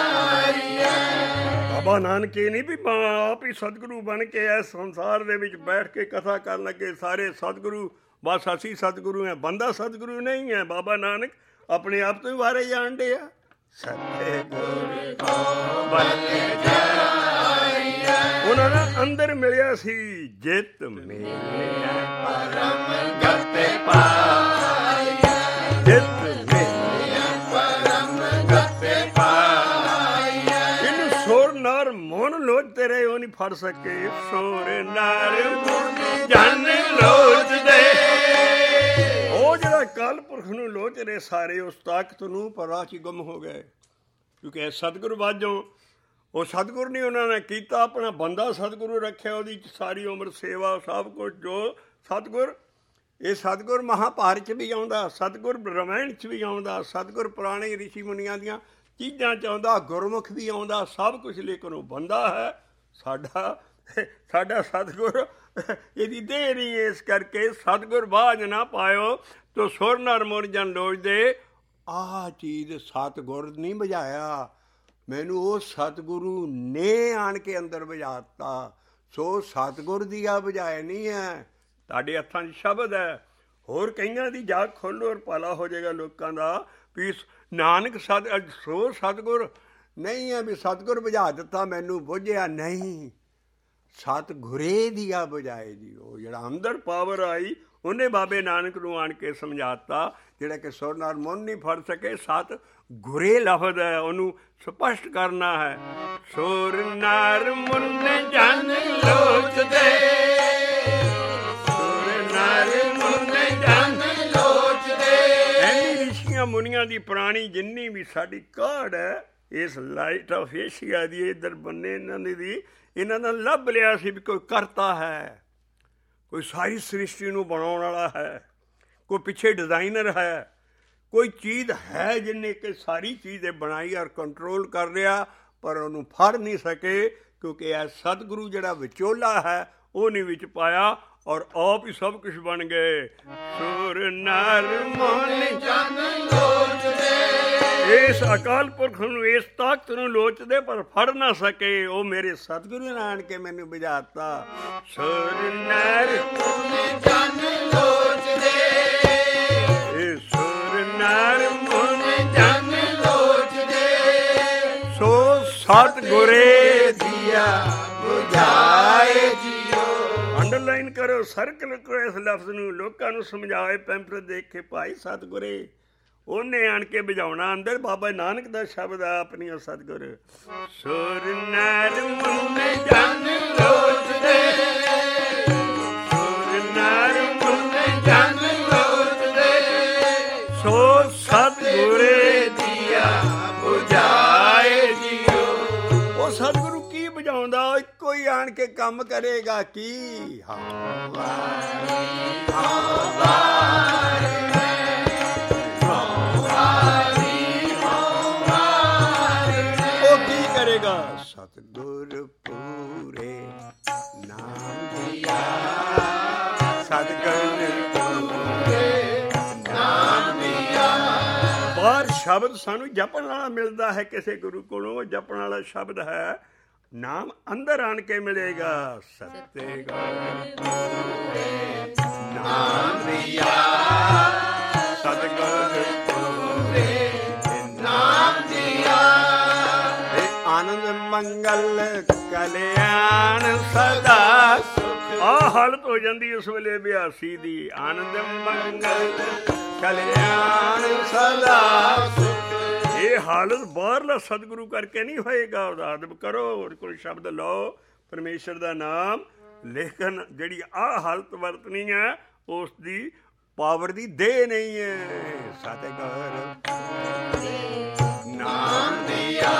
ਬਾਬਾ ਨਾਨਕ ਇਹ ਨਹੀਂ ਵੀ ਆਪ ਹੀ ਸਤਿਗੁਰੂ ਬਣ ਕੇ ਇਸ ਸੰਸਾਰ ਦੇ ਵਿੱਚ ਬੈਠ ਕੇ ਕਥਾ ਕਰਨ ਲੱਗੇ ਸਾਰੇ ਸਤਿਗੁਰੂ। ਬਸ ਅਸੀਂ ਸਤਿਗੁਰੂ ਹਾਂ। ਬੰਦਾ ਸਤਿਗੁਰੂ ਨਹੀਂ ਹੈ। ਬਾਬਾ ਨਾਨਕ ਆਪਣੇ ਆਪ ਤੋਂ ਹੀ ਵਾਰੇ ਜਾਣ ਡੇ ਆ। ਸਤਿਗੁਰ ਕੋ ਬਲ ਜਾਈਐ। ਉਹਨਾਂ ਦਾ ਅੰਦਰ ਮਿਲਿਆ ਸੀ ਜਿਤ ਮਿਲਿਆ ਪਰਮ ਗਤ ਪਾਈਐ, ਜਿਤ ਮਿਲਿਆ ਪਰਮ ਗਤ ਪਾਈਐ। ਇਹਨੂੰ ਸੁਰ ਨਰ ਮਨ ਲੋਚਦੇ ਰਹੇ, ਉਹ ਨਹੀਂ ਫੜ ਸਕੇ। ਸੁਰ ਨਰ ਮਨ ਜਨ ਲੋਚਦੇ, ਉਹ ਜਿਹੜਾ ਅਕਾਲ ਪੁਰਖ ਨੂੰ ਲੋਚ ਰਹੇ ਸਾਰੇ, ਉਸ ਤਾਕਤ ਨੂੰ ਪਰ ਰਾਹ 'ਚ ਗੁੰਮ ਹੋ ਗਏ। ਕਿਉਂਕਿ ਸਤਿਗੁਰੂ ਬਾਝੋਂ ਉਹ ਸਤਿਗੁਰੂ ਨੇ ਉਹਨਾਂ ਨੇ ਕੀਤਾ, ਆਪਣਾ ਬੰਦਾ ਸਤਿਗੁਰੂ ਰੱਖਿਆ, ਉਹਦੀ ਸਾਰੀ ਉਮਰ ਸੇਵਾ ਸਭ ਕੁਝ ਜੋ ਸਤਿਗੁਰ। ਇਹ ਸਤਿਗੁਰ ਮਹਾਂਭਾਰਤ 'ਚ ਵੀ ਆਉਂਦਾ, ਸਤਿਗੁਰ ਰਾਮਾਇਣ 'ਚ ਵੀ ਆਉਂਦਾ, ਸਤਿਗੁਰ ਪੁਰਾਣੇ ਰਿਸ਼ੀ ਮੁਨੀਆਂ ਦੀਆਂ ਚੀਜ਼ਾਂ 'ਚ ਆਉਂਦਾ, ਗੁਰਮੁਖ ਵੀ ਆਉਂਦਾ, ਸਭ ਕੁਝ। ਲੇਕਿਨ ਉਹ ਬੰਦਾ ਹੈ ਸਾਡਾ, ਸਾਡਾ ਸਤਿਗੁਰ ਇਹਦੀ ਦੇਹ ਨਹੀਂ। ਇਸ ਕਰਕੇ ਸਤਿਗੁਰ ਬਾਝ ਨਾ ਪਾਇਓ ਤੋ ਸੁਰ ਨਰ ਮੁਰ ਜਨ ਲੋਚਦੇ। ਆਹ ਚੀਜ਼ ਸਤਿਗੁਰ ਨਹੀਂ ਬੁਝਾਇਆ, ਮੈਨੂੰ ਉਹ ਸਤਿਗੁਰੂ ਨੇ ਆਣ ਕੇ ਅੰਦਰ ਬੁਝਾਤਾ। ਸੋ ਸਤਿਗੁਰ ਦੀ ਆ ਬੁਝਾਏ ਨਹੀਂ ਹੈ, ਤੁਹਾਡੇ ਹੱਥਾਂ 'ਚ ਸ਼ਬਦ ਹੈ। ਹੋਰ ਕਈਆਂ ਦੀ ਜਾਗ ਖੋਲ੍ਹੋ ਔਰ ਭਲਾ ਹੋ ਜਾਏਗਾ ਲੋਕਾਂ ਦਾ। ਵੀ ਨਾਨਕ ਸਤ ਸੋ ਸਤਿਗੁਰ ਨਹੀਂ ਹੈ ਵੀ ਸਤਿਗੁਰ ਬੁਝਾ ਦਿੱਤਾ ਮੈਨੂੰ, ਬੁਝਿਆ ਨਹੀਂ। ਸਤਿਗੁਰੇ ਦੀ ਆ ਬੁਝਾਏ ਜੀ। ਉਹ ਜਿਹੜਾ ਅੰਦਰ ਪਾਵਰ ਆਈ ਉਹਨੇ ਬਾਬੇ ਨਾਨਕ ਨੂੰ ਆਣ ਕੇ ਸਮਝਾਤਾ, ਜਿਹੜਾ ਕਿ ਸੁਰ ਨਰ ਮਨ ਨਹੀਂ ਫੜ ਸਕੇ। ਸਤ ਗੁਰੇ ਲਫ਼ਜ਼ ਹੈ, ਉਹਨੂੰ ਸਪਸ਼ਟ ਕਰਨਾ ਹੈ। ਸੁਰ ਨਰ ਮਨ ਜਨ ਲੋਚਦੇ, ਸੁਰ ਨਰ ਮਨ ਜਨ ਲੋਚਦੇ। ਐਨੀ ਰਿਸ਼ੀਆਂ ਮੁਨੀਆਂ ਦੀ ਪੁਰਾਣੀ ਜਿੰਨੀ ਵੀ ਸਾਡੀ ਕਾਢ ਹੈ, ਇਸ ਲਾਈਟ ਆਫ ਏਸ਼ੀਆ ਦੀ ਇੱਧਰ ਬੰਨੇ ਇਹਨਾਂ ਦੀ, ਇਹਨਾਂ ਦਾ ਲੱਭ ਲਿਆ ਸੀ ਵੀ ਕੋਈ ਕਰਤਾ ਹੈ, ਕੋਈ ਸਾਰੀ ਸ੍ਰਿਸ਼ਟੀ ਨੂੰ ਬਣਾਉਣ ਵਾਲਾ ਹੈ, ਕੋਈ ਪਿੱਛੇ ਡਿਜ਼ਾਈਨਰ ਹੈ, ਕੋਈ ਚੀਜ਼ ਹੈ ਜਿਹਨੇ ਕਿ ਸਾਰੀ ਚੀਜ਼ ਬਣਾਈ ਔਰ ਕੰਟਰੋਲ ਕਰ ਰਿਹਾ, ਪਰ ਉਹਨੂੰ ਫੜ ਨਹੀਂ ਸਕੇ। ਕਿਉਂਕਿ ਇਹ ਸਤਿਗੁਰੂ ਜਿਹੜਾ ਵਿਚੋਲਾ ਹੈ ਉਹ ਨਹੀਂ ਵਿੱਚ ਪਾਇਆ ਔਰ ਆਪ ਹੀ ਸਭ ਕੁਛ ਬਣ ਗਏ। ਸੁਰ ਨਰ ਮਨ ਜਨ ਲੋਚਦੇ, ਇਸ ਅਕਾਲ ਪੁਰਖ ਨੂੰ, ਇਸ ਤਾਕਤ ਨੂੰ ਲੋਚਦੇ ਪਰ ਫੜ ਨਾ ਸਕੇ। ਉਹ ਮੇਰੇ ਸਤਿਗੁਰੂ ਨੇ ਆਣ ਕੇ ਮੈਨੂੰ ਬੁਝਾਤਾ। ਸੁਰ ਨਰ ਮਨ ਜਨ ਲੋਚਦੇ, ਇਹ ਸੁਰ ਨਰ ਮਨ ਜਨ ਲੋਚਦੇ। ਸੋ ਸਤਿਗੁਰੇ ਦੀਆ ਬੁਝਾਏ ਜੀਓ। ਅੰਡਰਲਾਈਨ ਕਰੋ, ਸਰਕਲ ਕਰੋ ਇਸ ਲਫ਼ਜ਼ ਨੂੰ, ਲੋਕਾਂ ਨੂੰ ਸਮਝਾਏ। ਪੈਂਪਲੇਟ ਦੇਖ ਕੇ ਭਾਈ ਸਤਿਗੁਰੇ ਉਹਨੇ ਆਣ ਕੇ ਬੁਝਾਉਣਾ। ਅੰਦਰ ਬਾਬਾ ਨਾਨਕ ਦਾ ਸ਼ਬਦ ਆ ਆਪਣੀ ਸਤਿਗੁਰ। ਸੁਰ ਨਰ ਮਨ ਜਨ ਲੋਚਦੇ, ਸੁਰ ਨਰ ਮਨ ਜਨ ਲੋਚਦੇ। ਸੋ ਸਤਿਗੁਰੇ ਦੀਆ ਬੁਝਾਏ ਜੀਓ। ਉਹ ਸਤਿਗੁਰੂ ਕੀ ਬੁਝਾਉਂਦਾ? ਉਹ ਇੱਕੋ ਹੀ ਆਣ ਕੇ ਕੰਮ ਕਰੇਗਾ। ਕੀ ਹਾਂ ਵਾਰੀ ਹਾਂ ਵਾਰੀ ਸਤਿਗੁਰ ਪੂਰੇ ਨਾਮ ਦਿਆ, ਸਤਿਗੁਰ ਪੂਰੇ ਨਾਮ ਦਿਆ। ਬਾਹਰ ਸ਼ਬਦ ਸਾਨੂੰ ਜਪਣ ਵਾਲਾ ਮਿਲਦਾ ਹੈ ਕਿਸੇ ਗੁਰੂ ਕੋਲੋਂ, ਜਪਣ ਵਾਲਾ ਸ਼ਬਦ ਹੈ ਨਾਮ ਅੰਦਰ ਆਣ ਕੇ ਮਿਲੇਗਾ। ਸਤਿਗੁਰ ਪੂਰੇ ਨਾਮ ਦਿਆ, ਸਤਿਗੁਰ ਪੂਰੇ ਨਾਮ ਦਿਆ। ਆਨੰਦ ਮੰਗਲ ਕਲਿਆਣ ਸਦਾ ਸੁਖ। ਆਹ ਹਾਲਤ ਹੋ ਜਾਂਦੀ ਉਸ ਵੇਲੇ ਬਿਆਸੀ ਦੀ। ਆਨੰਦ ਮੰਗਲ ਕਲਿਆਣ ਸਦਾ ਸੁਖ। ਇਹ ਹਾਲਤ ਬਾਹਰਲਾ ਸਤਿਗੁਰੂ ਕਰਕੇ ਨਹੀਂ ਹੋਏਗਾ। ਉਹਦਾ ਅਦਬ ਕਰੋ, ਉਹਦੇ ਕੋਲ ਸ਼ਬਦ ਲਓ, ਪਰਮੇਸ਼ਰ ਦਾ ਨਾਮ। ਲੇਕਿਨ ਜਿਹੜੀ ਆਹ ਹਾਲਤ ਵਰਤਣੀ ਹੈ ਉਸ ਦੀ ਪਾਵਰ ਦੀ ਦੇਹ ਨਹੀਂ ਹੈ। ਸਤਿਗੁਰ ਨਾਮ ਦਿਆ,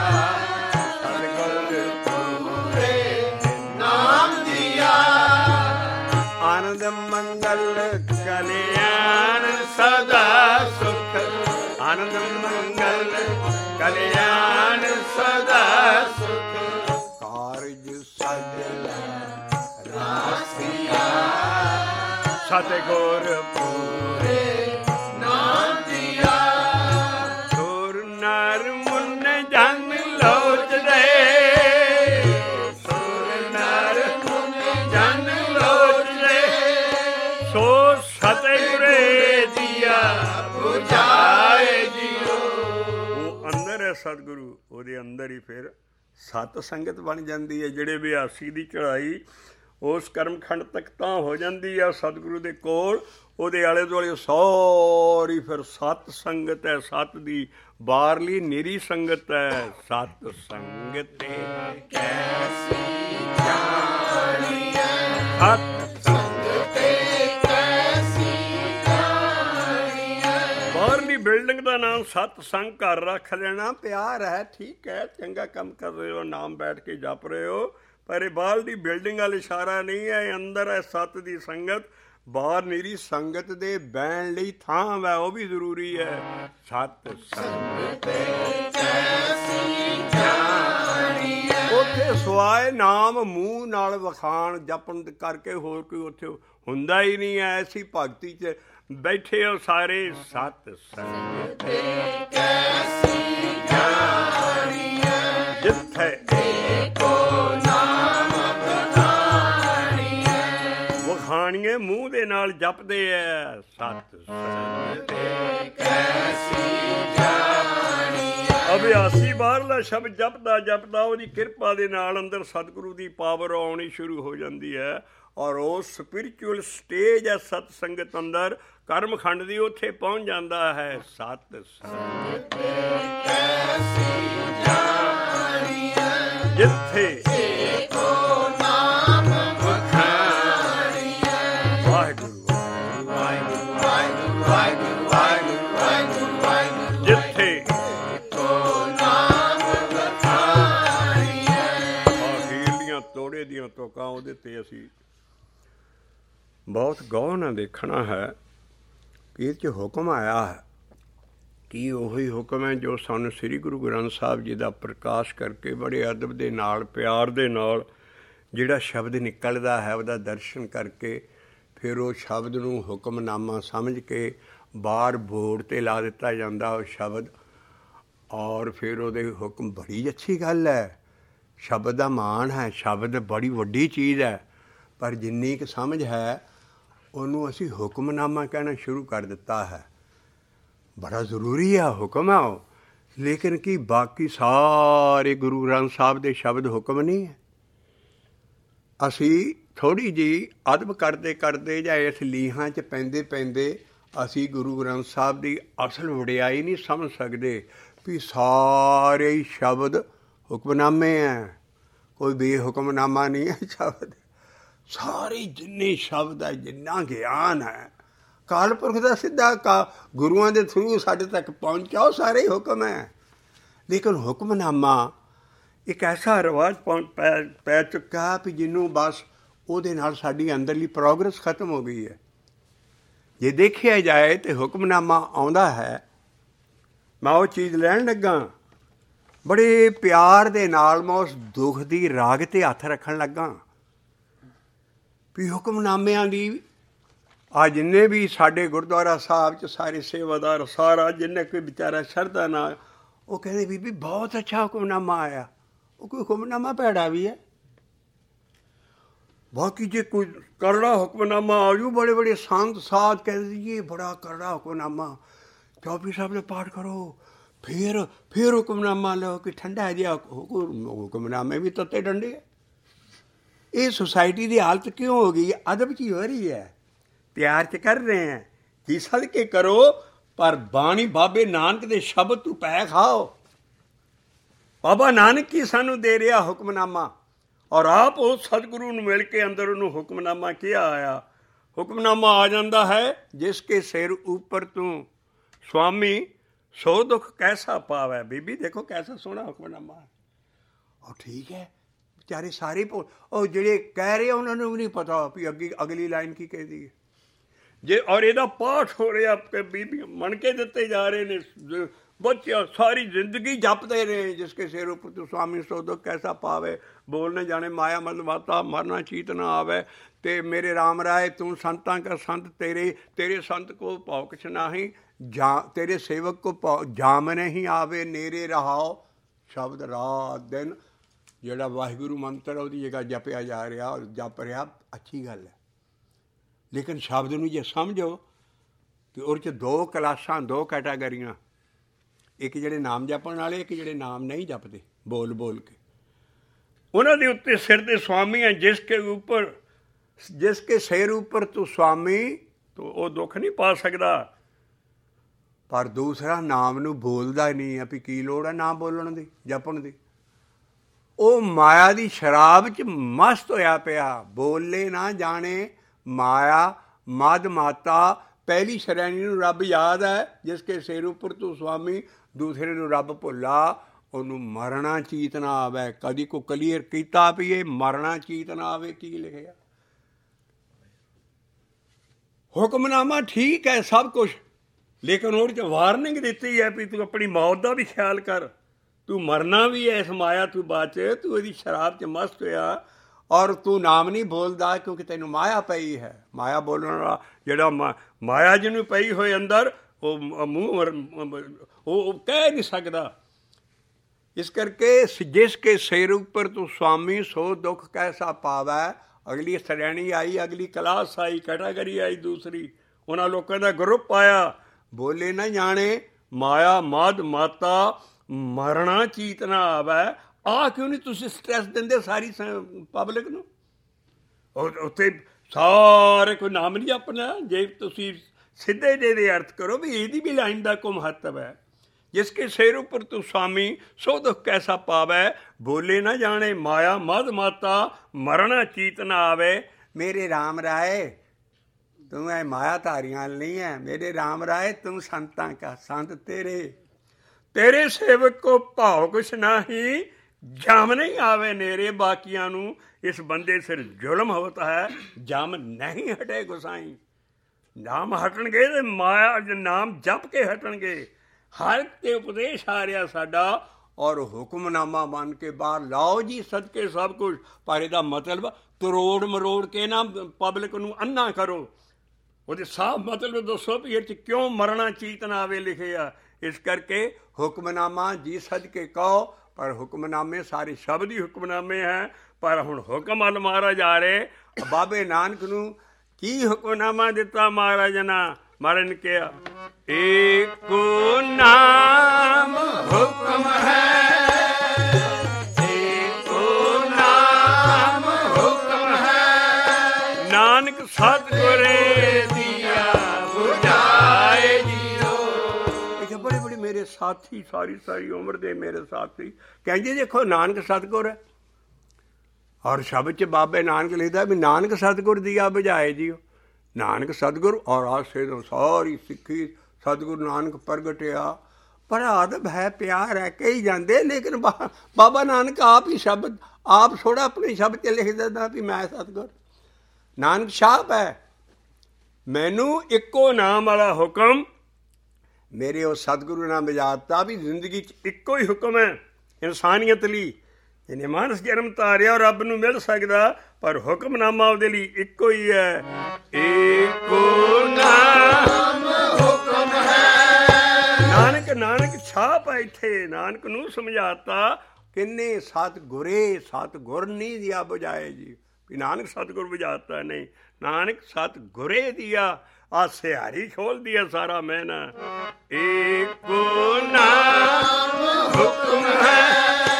ਆਨੰਦ ਮੰਗਲ ਕਲਿਆਣ ਸਦਾ ਸੁਖ। ਆਨੰਦ ਮੰਗਲ ਕਲਿਆਣ ਸਦਾ ਸੁਖ। ਕਾਰਜ ਸਜਲ ਰਾਸੀਆ, ਸਤਿਗੁਰ ਪੂਰੇ ਨਾਮ ਦਿਆ। ਸੁਰ ਨਰ ਮੁਨ ਜਨ ਲੋਚਦੇ, ਸੋ ਸਤਿਗੁਰੇ ਦੀਆ ਬੁਝਾਏ ਜੀਓ। ਉਹ ਅੰਦਰ ਸਤਿਗੁਰੂ, ਉਹਦੇ ਅੰਦਰ ਹੀ ਫਿਰ ਸਤ ਸੰਗਤ ਬਣ ਜਾਂਦੀ ਹੈ। ਜਿਹੜੇ ਬਿਆਸੀ ਦੀ ਚੜ੍ਹਾਈ ਉਸ ਕਰਮਖੰਡ ਤੱਕ ਤਾਂ ਹੋ ਜਾਂਦੀ ਆ ਸਤਿਗੁਰੂ ਦੇ ਕੋਲ, ਉਹਦੇ ਆਲੇ ਦੁਆਲੇ ਸਾਰੀ ਫਿਰ ਸਤ ਸੰਗਤ ਹੈ। ਸਤ ਦੀ ਬਾਹਰਲੀ ਨਿਰੀ ਸੰਗਤ ਹੈ। ਸਤ ਸੰਗਤ ਕੈਸੀ ਜਾਣੀਐ, ਸਤ ਸੰਗਤ ਕੈਸੀ ਜਾਣੀਐ। ਬਾਹਰਲੀ ਬਿਲਡਿੰਗ ਦਾ ਨਾਮ ਸਤ ਸੰਗ ਘਰ ਰੱਖ ਲੈਣਾ, ਪਿਆਰ ਹੈ, ਠੀਕ ਹੈ, ਚੰਗਾ ਕੰਮ ਕਰ ਰਹੇ ਹੋ, ਨਾਮ ਬੈਠ ਕੇ ਜਪ ਰਹੇ ਹੋ, ਪਰ ਇਹ ਬਾਹਰ ਦੀ ਬਿਲਡਿੰਗ ਵੱਲ ਇਸ਼ਾਰਾ ਨਹੀਂ ਹੈ। ਅੰਦਰ ਹੈ ਸਤ ਦੀ ਸੰਗਤ। ਬਾਹਰ ਨਿਰੀ ਸੰਗਤ ਦੇ ਬਹਿਣ ਲਈ ਥਾਂ ਹੈ, ਉਹ ਵੀ ਜ਼ਰੂਰੀ ਹੈ। ਸਤ ਸੰਗਤ ਕੈਸੀ ਜਾਣੀਐ, ਉੱਥੇ ਸਵਾਏ ਨਾਮ ਮੂੰਹ ਨਾਲ ਵਖਾਣ ਜਪਣ ਕਰਕੇ ਹੋਰ ਕੋਈ ਉੱਥੇ ਹੁੰਦਾ ਹੀ ਨਹੀਂ ਹੈ। ਐਸੀ ਭਗਤੀ 'ਚ ਬੈਠੇ ਹੋ ਸਾਰੇ। ਸਤ ਸੰਗਤ ਕੈਸੀ ਜਾਣੀਐ, ਜਿੱਥੇ ਵਖਾਣੀਏ ਮੂੰਹ ਦੇ ਨਾਲ ਜਪਦੇ ਐ। ਸਤ ਸੰਗਤ ਕੈਸੀ ਜਾਣੀਐ, ਅਭਿਆਸੀ ਬਾਹਰਲਾ ਸ਼ਬਦ ਜਪਦਾ ਜਪਦਾ ਉਹਦੀ ਕਿਰਪਾ ਦੇ ਨਾਲ ਅੰਦਰ ਸਤਿਗੁਰੂ ਦੀ ਪਾਵਰ ਆਉਣੀ ਸ਼ੁਰੂ ਹੋ ਜਾਂਦੀ ਹੈ। ਔਰ ਉਹ ਸਪਿਰਿਚੁਅਲ ਸਟੇਜ ਹੈ ਸਤ ਸੰਗਤ ਅੰਦਰ ਕਰਮਖੰਡ ਦੀ, ਉੱਥੇ ਪਹੁੰਚ ਜਾਂਦਾ ਹੈ। ਸਤ ਸੰਗਤ ਕੈਸੀ ਜਾਣੀਐ, ਜਿੱਥੇ ਤੋਕਾਂ ਉਹਦੇ 'ਤੇ ਅਸੀਂ ਬਹੁਤ ਗੌਰ ਨਾਲ ਦੇਖਣਾ ਹੈ ਕਿ ਇਹ 'ਚ ਹੁਕਮ ਆਇਆ ਹੈ ਕਿ ਉਹੀ ਹੁਕਮ ਹੈ ਜੋ ਸਾਨੂੰ ਸ੍ਰੀ ਗੁਰੂ ਗ੍ਰੰਥ ਸਾਹਿਬ ਜੀ ਦਾ ਪ੍ਰਕਾਸ਼ ਕਰਕੇ ਬੜੇ ਅਦਬ ਦੇ ਨਾਲ, ਪਿਆਰ ਦੇ ਨਾਲ ਜਿਹੜਾ ਸ਼ਬਦ ਨਿਕਲਦਾ ਹੈ ਉਹਦਾ ਦਰਸ਼ਨ ਕਰਕੇ ਫਿਰ ਉਹ ਸ਼ਬਦ ਨੂੰ ਹੁਕਮਨਾਮਾ ਸਮਝ ਕੇ ਬਾਹਰ ਬੋਰਡ 'ਤੇ ਲਾ ਦਿੱਤਾ ਜਾਂਦਾ ਉਹ ਸ਼ਬਦ। ਔਰ ਫਿਰ ਉਹਦੇ ਹੁਕਮ, ਬੜੀ ਅੱਛੀ ਗੱਲ ਹੈ, ਸ਼ਬਦ ਦਾ ਮਾਣ ਹੈ, ਸ਼ਬਦ ਬੜੀ ਵੱਡੀ ਚੀਜ਼ ਹੈ, ਪਰ ਜਿੰਨੀ ਕੁ ਸਮਝ ਹੈ ਉਹਨੂੰ ਅਸੀਂ ਹੁਕਮਨਾਮਾ ਕਹਿਣਾ ਸ਼ੁਰੂ ਕਰ ਦਿੱਤਾ ਹੈ। ਬੜਾ ਜ਼ਰੂਰੀ ਆ ਹੁਕਮ ਹੈ ਉਹ, ਲੇਕਿਨ ਕੀ ਬਾਕੀ ਸਾਰੇ ਗੁਰੂ ਗ੍ਰੰਥ ਸਾਹਿਬ ਦੇ ਸ਼ਬਦ ਹੁਕਮ ਨਹੀਂ ਹੈ? ਅਸੀਂ ਥੋੜ੍ਹੀ ਜਿਹੀ ਅਦਬ ਕਰਦੇ ਕਰਦੇ ਜਾਂ ਇਸ ਲੀਹਾਂ 'ਚ ਪੈਂਦੇ ਪੈਂਦੇ ਅਸੀਂ ਗੁਰੂ ਗ੍ਰੰਥ ਸਾਹਿਬ ਦੀ ਅਸਲ ਵਡਿਆਈ ਨਹੀਂ ਸਮਝ ਸਕਦੇ ਵੀ ਸਾਰੇ ਹੀ ਸ਼ਬਦ ਹੁਕਮਨਾਮੇ ਹੈ, ਕੋਈ ਬੇਹੁਕਮਨਾਮਾ ਨਹੀਂ ਹੈ ਸ਼ਬਦ। ਸਾਰੇ ਜਿੰਨੇ ਸ਼ਬਦ ਹੈ, ਜਿੰਨਾ ਗਿਆਨ ਹੈ ਕਾਲ ਪੁਰਖ ਦਾ ਸਿੱਧਾ ਕਾ ਗੁਰੂਆਂ ਦੇ ਥਰੂ ਸਾਡੇ ਤੱਕ ਪਹੁੰਚਾਓ, ਸਾਰੇ ਹੀ ਹੁਕਮ ਹੈ। ਲੇਕਿਨ ਹੁਕਮਨਾਮਾ ਇੱਕ ਐਸਾ ਰਿਵਾਜ਼ ਪੈ ਪੈ ਚੁੱਕਾ ਵੀ ਜਿਹਨੂੰ ਬਸ ਉਹਦੇ ਨਾਲ ਸਾਡੀ ਅੰਦਰਲੀ ਪ੍ਰੋਗਰੈਸ ਖਤਮ ਹੋ ਗਈ ਹੈ। ਜੇ ਦੇਖਿਆ ਜਾਏ ਤਾਂ ਹੁਕਮਨਾਮਾ ਆਉਂਦਾ ਹੈ, ਮੈਂ ਉਹ ਚੀਜ਼ ਲੈਣ ਲੱਗਾ, ਬੜੇ ਪਿਆਰ ਦੇ ਨਾਲ ਮੈਂ ਉਸ ਦੁੱਖ ਦੀ ਰਾਗ 'ਤੇ ਹੱਥ ਰੱਖਣ ਲੱਗਾ ਵੀ ਹੁਕਮਨਾਮਿਆਂ ਦੀ ਆ ਜਿੰਨੇ ਵੀ ਸਾਡੇ ਗੁਰਦੁਆਰਾ ਸਾਹਿਬ 'ਚ ਸਾਰੇ ਸੇਵਾਦਾਰ, ਸਾਰਾ ਜਿੰਨੇ ਕੋਈ ਵਿਚਾਰਾ ਸ਼ਰਧਾ ਨਾਲ, ਉਹ ਕਹਿੰਦੇ ਬੀਬੀ ਬਹੁਤ ਅੱਛਾ ਹੁਕਮਨਾਮਾ ਆਇਆ। ਉਹ ਕੋਈ ਹੁਕਮਨਾਮਾ ਭੈੜਾ ਵੀ ਹੈ? ਬਾਕੀ ਜੇ ਕੋਈ ਕਰੜਾ ਹੁਕਮਨਾਮਾ ਆਜੂ, ਬੜੇ ਬੜੇ ਸੰਤ ਸਾਧ ਕਹਿੰਦੇ ਜੀ ਇਹ ਬੜਾ ਕਰੜਾ ਹੁਕਮਨਾਮਾ, ਚੌਪੀ ਸਾਹਿਬ ਦੇ ਪਾਠ ਕਰੋ, ਫਿਰ ਫਿਰ ਹੁਕਮਨਾਮਾ ਲਓ ਕਿ ਠੰਡਾ ਜਿਹਾ ਹੁਕਮ। ਹੁਕਮਨਾਮੇ ਵੀ ਤੱਤੇ ਡੰਡੇ ਹੈ। ਇਹ ਸੁਸਾਇਟੀ ਦੀ ਹਾਲਤ ਕਿਉਂ ਹੋ ਗਈ? ਅਦਬ ਕੀ ਹੋ ਰਹੀ ਹੈ? ਪਿਆਰ 'ਚ ਕਰ ਰਹੇ ਹੈ ਜੀ, ਸਦਕੇ ਕਰੋ, ਪਰ ਬਾਣੀ ਬਾਬੇ ਨਾਨਕ ਦੇ ਸ਼ਬਦ ਤੋਂ ਪੈ ਖਾਓ। ਬਾਬਾ ਨਾਨਕ ਹੀ ਸਾਨੂੰ ਦੇ ਰਿਹਾ ਹੁਕਮਨਾਮਾ, ਔਰ ਆਪ ਉਹ ਸਤਿਗੁਰੂ ਨੂੰ ਮਿਲ ਕੇ ਅੰਦਰ ਉਹਨੂੰ ਹੁਕਮਨਾਮਾ ਕਿਹਾ ਆਇਆ। ਹੁਕਮਨਾਮਾ ਆ ਜਾਂਦਾ ਹੈ, ਜਿਸ ਕੇ ਸਿਰ ਉੱਪਰ ਤੂੰ ਸੁਆਮੀ ਸੋ ਦੁੱਖ ਕੈਸਾ ਪਾਵੈ। ਬੀਬੀ ਦੇਖੋ ਕੈਸਾ ਸੋਹਣਾ ਹੁਕਮਨਾਮਾ ਹੈ। ਉਹ ਠੀਕ ਹੈ, ਵਿਚਾਰੇ ਸਾਰੇ ਉਹ ਜਿਹੜੇ ਕਹਿ ਰਹੇ ਉਹਨਾਂ ਨੂੰ ਵੀ ਨਹੀਂ ਪਤਾ ਵੀ ਅੱਗੇ ਅਗਲੀ ਲਾਈਨ ਕੀ ਕਹਿੰਦੀ ਹੈ। ਜੇ ਔਰ ਇਹਦਾ ਪਾਠ ਹੋ ਰਿਹਾ, ਬੀਬੀ ਮਣ ਕੇ ਦਿੱਤੇ ਜਾ ਰਹੇ ਨੇ, ਬੱਚੇ ਸਾਰੀ ਜ਼ਿੰਦਗੀ ਜਪਦੇ ਰਹੇ, ਜਿਸ ਕੇ ਸਿਰ ਉੱਪਰ ਤੂੰ ਸੁਆਮੀ ਸੋ ਦੁੱਖ ਕੈਸਾ ਪਾਵੇ, ਬੋਲ ਨਾ ਜਾਣੇ ਮਾਇਆ ਮਲ ਮਾਤਾ, ਮਰਨਾ ਚੀਤ ਨਾ ਆਵੇ, ਤੇ ਮੇਰੇ ਰਾਮ ਰਾਏ ਤੂੰ ਸੰਤਾਂ ਕਾ ਸੰਤ, ਤੇਰੇ ਤੇਰੇ ਸੰਤ ਕੋ ਭਉ ਕਿਛ ਨਾਹੀਂ, ਜਾ ਤੇਰੇ ਸੇਵਕ ਕੋ ਭਉ ਜਾਮ ਨਹੀਂ ਆਵੇ, ਨੇਰੇ ਰਹਾਓ। ਸ਼ਬਦ ਰਾਤ ਦਿਨ ਜਿਹੜਾ ਵਾਹਿਗੁਰੂ ਮੰਤਰ ਉਹਦੀ ਜਗ੍ਹਾ ਜਪਿਆ ਜਾ ਰਿਹਾ, ਔਰ ਜਪ ਰਿਹਾ, ਅੱਛੀ ਗੱਲ ਹੈ। ਲੇਕਿਨ ਸ਼ਬਦ ਨੂੰ ਜੇ ਸਮਝੋ ਕਿ ਉਹਦੇ 'ਚ ਦੋ ਕਲਾਸਾਂ, ਦੋ ਕੈਟਾਗਰੀਆਂ, ਇੱਕ ਜਿਹੜੇ ਨਾਮ ਜਪਣ ਵਾਲੇ, ਇੱਕ ਜਿਹੜੇ ਨਾਮ ਨਹੀਂ ਜਪਦੇ ਬੋਲ ਬੋਲ ਕੇ, ਉਹਨਾਂ ਦੇ ਉੱਤੇ ਸਿਰ ਤੇ ਸੁਆਮੀ ਹੈ। ਜਿਸ ਕੇ ਉੱਪਰ ਜਿਸ ਕੇ ਸਿਰ ਉੱਪਰ ਤੂੰ ਸੁਆਮੀ, ਤੂੰ ਉਹ ਦੁੱਖ ਨਹੀਂ ਪਾ ਸਕਦਾ। ਪਰ ਦੂਸਰਾ ਨਾਮ ਨੂੰ ਬੋਲਦਾ ਹੀ ਨਹੀਂ ਹੈ, ਵੀ ਕੀ ਲੋੜ ਹੈ ਨਾਮ ਬੋਲਣ ਦੀ, ਜਪਣ ਦੀ। ਉਹ ਮਾਇਆ ਦੀ ਸ਼ਰਾਬ 'ਚ ਮਸਤ ਹੋਇਆ ਪਿਆ। ਬੋਲੇ ਨਾ ਜਾਣੇ ਮਾਇਆ ਮਦ ਮਾਤਾ। ਪਹਿਲੀ ਸ਼੍ਰੇਣੀ ਨੂੰ ਰੱਬ ਯਾਦ ਹੈ, ਜਿਸ ਕੇ ਸਿਰ ਉੱਪਰ ਤੂੰ ਸੁਆਮੀ। ਦੂਸਰੇ ਨੂੰ ਰੱਬ ਭੁੱਲਾ, ਉਹਨੂੰ ਮਰਨਾ ਚੀਤ ਨਾ ਆਵੇ। ਕਦੀ ਕੋਈ ਕਲੀਅਰ ਕੀਤਾ ਵੀ ਇਹ ਮਰਨਾ ਚੀਤ ਨਾ ਆਵੇ ਕੀ ਲਿਖਿਆ? ਹੁਕਮਨਾਮਾ ਠੀਕ ਹੈ ਸਭ ਕੁਛ, ਲੇਕਿਨ ਉਹਦੇ 'ਚ ਵਾਰਨਿੰਗ ਦਿੱਤੀ ਹੈ ਵੀ ਤੂੰ ਆਪਣੀ ਮੌਤ ਦਾ ਵੀ ਖਿਆਲ ਕਰ। ਤੂੰ ਮਰਨਾ ਵੀ ਹੈ ਇਸ ਮਾਇਆ ਤੂੰ ਬਾਅਦ 'ਚ। ਤੂੰ ਇਹਦੀ ਸ਼ਰਾਬ 'ਚ ਮਸਤ ਹੋਇਆ ਔਰ ਤੂੰ ਨਾਮ ਨਹੀਂ ਬੋਲਦਾ, ਕਿਉਂਕਿ ਤੈਨੂੰ ਮਾਇਆ ਪਈ ਹੈ। ਮਾਇਆ ਬੋਲਣ ਵਾਲਾ ਜਿਹੜਾ ਮਾ ਮਾਇਆ ਜਿਹਨੂੰ ਪਈ ਹੋਏ ਅੰਦਰ, ਉਹ ਮੂੰਹ ਉਹ ਕਹਿ ਨਹੀਂ ਸਕਦਾ। ਇਸ ਕਰਕੇ ਜਿਸ ਕੇ ਸਿਰ ਉੱਪਰ ਤੂੰ ਸੁਆਮੀ, ਸੋ ਦੁੱਖ ਕੈਸਾ ਪਾਵੈ। ਅਗਲੀ ਸ਼੍ਰੇਣੀ ਆਈ, ਅਗਲੀ ਕਲਾਸ ਆਈ, ਕੈਟਾਗਰੀ ਆਈ ਦੂਸਰੀ। ਉਹਨਾਂ ਲੋਕਾਂ ਦਾ ਗਰੁੱਪ ਆਇਆ। ਬੋਲੇ ਨਾ ਜਾਣੇ ਮਾਇਆ ਮਦ ਮਾਤਾ, ਮਰਨਾ ਚੀਤ ਨਾ ਆਵੈ। ਆਹ ਕਿਉਂ ਨਹੀਂ ਤੁਸੀਂ ਸਟ੍ਰੈਸ ਦਿੰਦੇ ਸਾਰੀ ਪਬਲਿਕ ਨੂੰ? ਉੱਥੇ ਸਾਰੇ ਕੋਈ ਨਾਮ ਨਹੀਂ ਆਪਣਾ। ਜੇ ਤੁਸੀਂ ਸਿੱਧੇ ਜਿਹੇ ਦੇ ਅਰਥ ਕਰੋ ਵੀ ਇਹਦੀ ਵੀ ਲਾਈਨ ਦਾ ਕੋਈ ਮਹੱਤਵ ਹੈ। ਜਿਸ ਕੇ ਸਿਰ ਉੱਪਰ ਤੂੰ ਸੁਆਮੀ, ਸੋ ਦੁੱਖ ਕੈਸਾ ਪਾਵੈ। ਬੋਲੇ ਨਾ ਜਾਣੇ ਮਾਇਆ ਮਦ ਮਾਤਾ, ਮਰਨਾ ਚੀਤ ਨਾ ਆਵੇ। ਮੇਰੇ ਰਾਮ ਰਾਏ ਤੂੰ ਐ ਮਾਇਆ ਧਾਰੀਆਂ ਨਹੀਂ ਹੈ। ਮੇਰੇ ਰਾਮ ਰਾਏ ਤੂੰ ਸੰਤਾਂ ਕਾ ਸੰਤ ਤੇਰੇ। ਤੇਰੇ ਸੇਵਕ ਕੋ ਭਾਵ ਕੁਛ ਨਾਹੀ, ਜਮ ਨਹੀਂ ਆਵੇ ਨੇਰੇ। ਬਾਕੀਆਂ ਨੂੰ ਇਸ ਬੰਦੇ ਸਿਰ ਜ਼ੁਲਮ ਹੋਤਾ ਹੈ, ਜਮ ਨਹੀਂ ਹਟੇ ਗੁਸਾਈ। ਨਾਮ ਹਟਣਗੇ ਤੇ ਮਾਇਆ ਨਾਮ ਜਪ ਕੇ ਹਟਣਗੇ। ਹਰ ਤੇ ਉਪਦੇਸ਼ ਆ ਰਿਹਾ ਸਾਡਾ, ਔਰ ਹੁਕਮਨਾਮਾ ਮੰਨ ਕੇ ਬਾਹਰ ਲਾਓ ਜੀ ਸਦਕੇ ਸਭ ਕੁਛ। ਪਰ ਇਹਦਾ ਮਤਲਬ ਤਰੋੜ ਮਰੋੜ ਕੇ ਨਾ ਪਬਲਿਕ ਨੂੰ ਅੰਨਾ ਕਰੋ। ਉਹਦੇ ਸਾਫ਼ ਮਤਲਬ ਦੱਸੋ ਵੀ ਇਹ 'ਚ ਕਿਉਂ ਮਰਨਾ ਚੀਤ ਨਾ ਆਵੇ ਲਿਖਿਆ। ਇਸ ਕਰਕੇ ਹੁਕਮਨਾਮਾ ਜੀ ਸਦਕੇ ਕਹੋ। ਪਰ ਹੁਕਮਨਾਮੇ ਸਾਰੇ ਸ਼ਬਦ ਹੀ ਹੁਕਮਨਾਮੇ ਹੈ। ਪਰ ਹੁਣ ਹੁਕਮ ਵੱਲ ਮਹਾਰਾਜ ਆ ਰਹੇ। ਬਾਬੇ ਨਾਨਕ ਨੂੰ ਕੀ ਹੁਕਮਨਾਮਾ ਦਿੱਤਾ ਮਹਾਰਾਜ ਨੇ? ਮਹਾਰਾਜ ਨੇ ਕਿਹਾ ਏਕੋ ਨਾਮ ਹੁਕਮ ਹੈ, ਏਕੋ ਨਾਮ ਹੁਕਮ ਹੈ। ਨਾਨਕ ਸਤਿਗੁਰੇ ਦੀਆ ਬੁਝਾਏ ਜੀਓ। ਇਹ ਬੜੇ ਬੜੇ ਮੇਰੇ ਸਾਥੀ, ਸਾਰੀ ਸਾਰੀ ਉਮਰ ਦੇ ਮੇਰੇ ਸਾਥੀ ਕਹਿੰਦੇ ਦੇਖੋ ਨਾਨਕ ਸਤਿਗੁਰ ਹੈ। ਔਰ ਸ਼ਬਦ 'ਚ ਬਾਬੇ ਨਾਨਕ ਲਿਖਦਾ ਵੀ ਨਾਨਕ ਸਤਿਗੁਰ ਦੀਆ ਬੁਝਾਏ ਜੀਓ। ਨਾਨਕ ਸਤਿਗੁਰ ਔਰ ਆਸੇ ਤੋਂ ਸਾਰੀ ਸਿੱਖੀ ਸਤਿਗੁਰੂ ਨਾਨਕ ਪ੍ਰਗਟਿਆ। ਪਰ ਆਦਬ ਹੈ ਪਿਆਰ ਹੈ ਕਹੀ ਜਾਂਦੇ, ਲੇਕਿਨ ਬਾ ਬਾਬਾ ਨਾਨਕ ਆਪ ਹੀ ਸ਼ਬਦ ਆਪ ਥੋੜ੍ਹਾ ਆਪਣੇ ਸ਼ਬਦ 'ਚ ਲਿਖ ਦਿੰਦਾ ਵੀ ਮੈਂ ਸਤਿਗੁਰ। ਨਾਨਕ ਛਾਪ ਹੈ। ਮੈਨੂੰ ਇੱਕੋ ਨਾਮ ਵਾਲਾ ਹੁਕਮ ਮੇਰੇ ਉਹ ਸਤਿਗੁਰੂ ਨੇ ਬਜਾ ਦਿੱਤਾ ਵੀ ਜ਼ਿੰਦਗੀ 'ਚ ਇੱਕੋ ਹੀ ਹੁਕਮ ਹੈ ਇਨਸਾਨੀਅਤ ਲਈ। ਇਹਨੇ ਮਾਨਸ ਜਨਮ ਧਾਰਿਆ ਰੱਬ ਨੂੰ ਮਿਲ ਸਕਦਾ, ਪਰ ਹੁਕਮਨਾਮਾ ਉਹਦੇ ਲਈ ਇੱਕੋ ਹੀ ਹੈ। ਏਕੋ ਨਾਮ ਹੁਕਮ ਹੈ। ਨਾਨਕ ਨਾਨਕ ਛਾਪ ਹੈ ਇੱਥੇ। ਨਾਨਕ ਨੂੰ ਸਮਝਾਤਾ ਕਿੰਨੇ ਸਤਿਗੁਰੇ ਸਤਿਗੁਰ ਨਹੀਂ ਦਿਆ ਬੁਝਾਏ ਜੀ। ਵੀ ਨਾਨਕ ਸਤਿਗੁਰ ਬੁਝਾਤਾ ਨਹੀਂ, ਨਾਨਕ ਸਤਿਗੁਰੇ ਦਿਆ। ਆ ਸਿਹਾਰੀ ਖੋਲਦੀ ਹੈ ਸਾਰਾ ਮਹਿਨਾ। ਏਕੋ ਨਾਮ ਹੁਕਮ ਹੈ,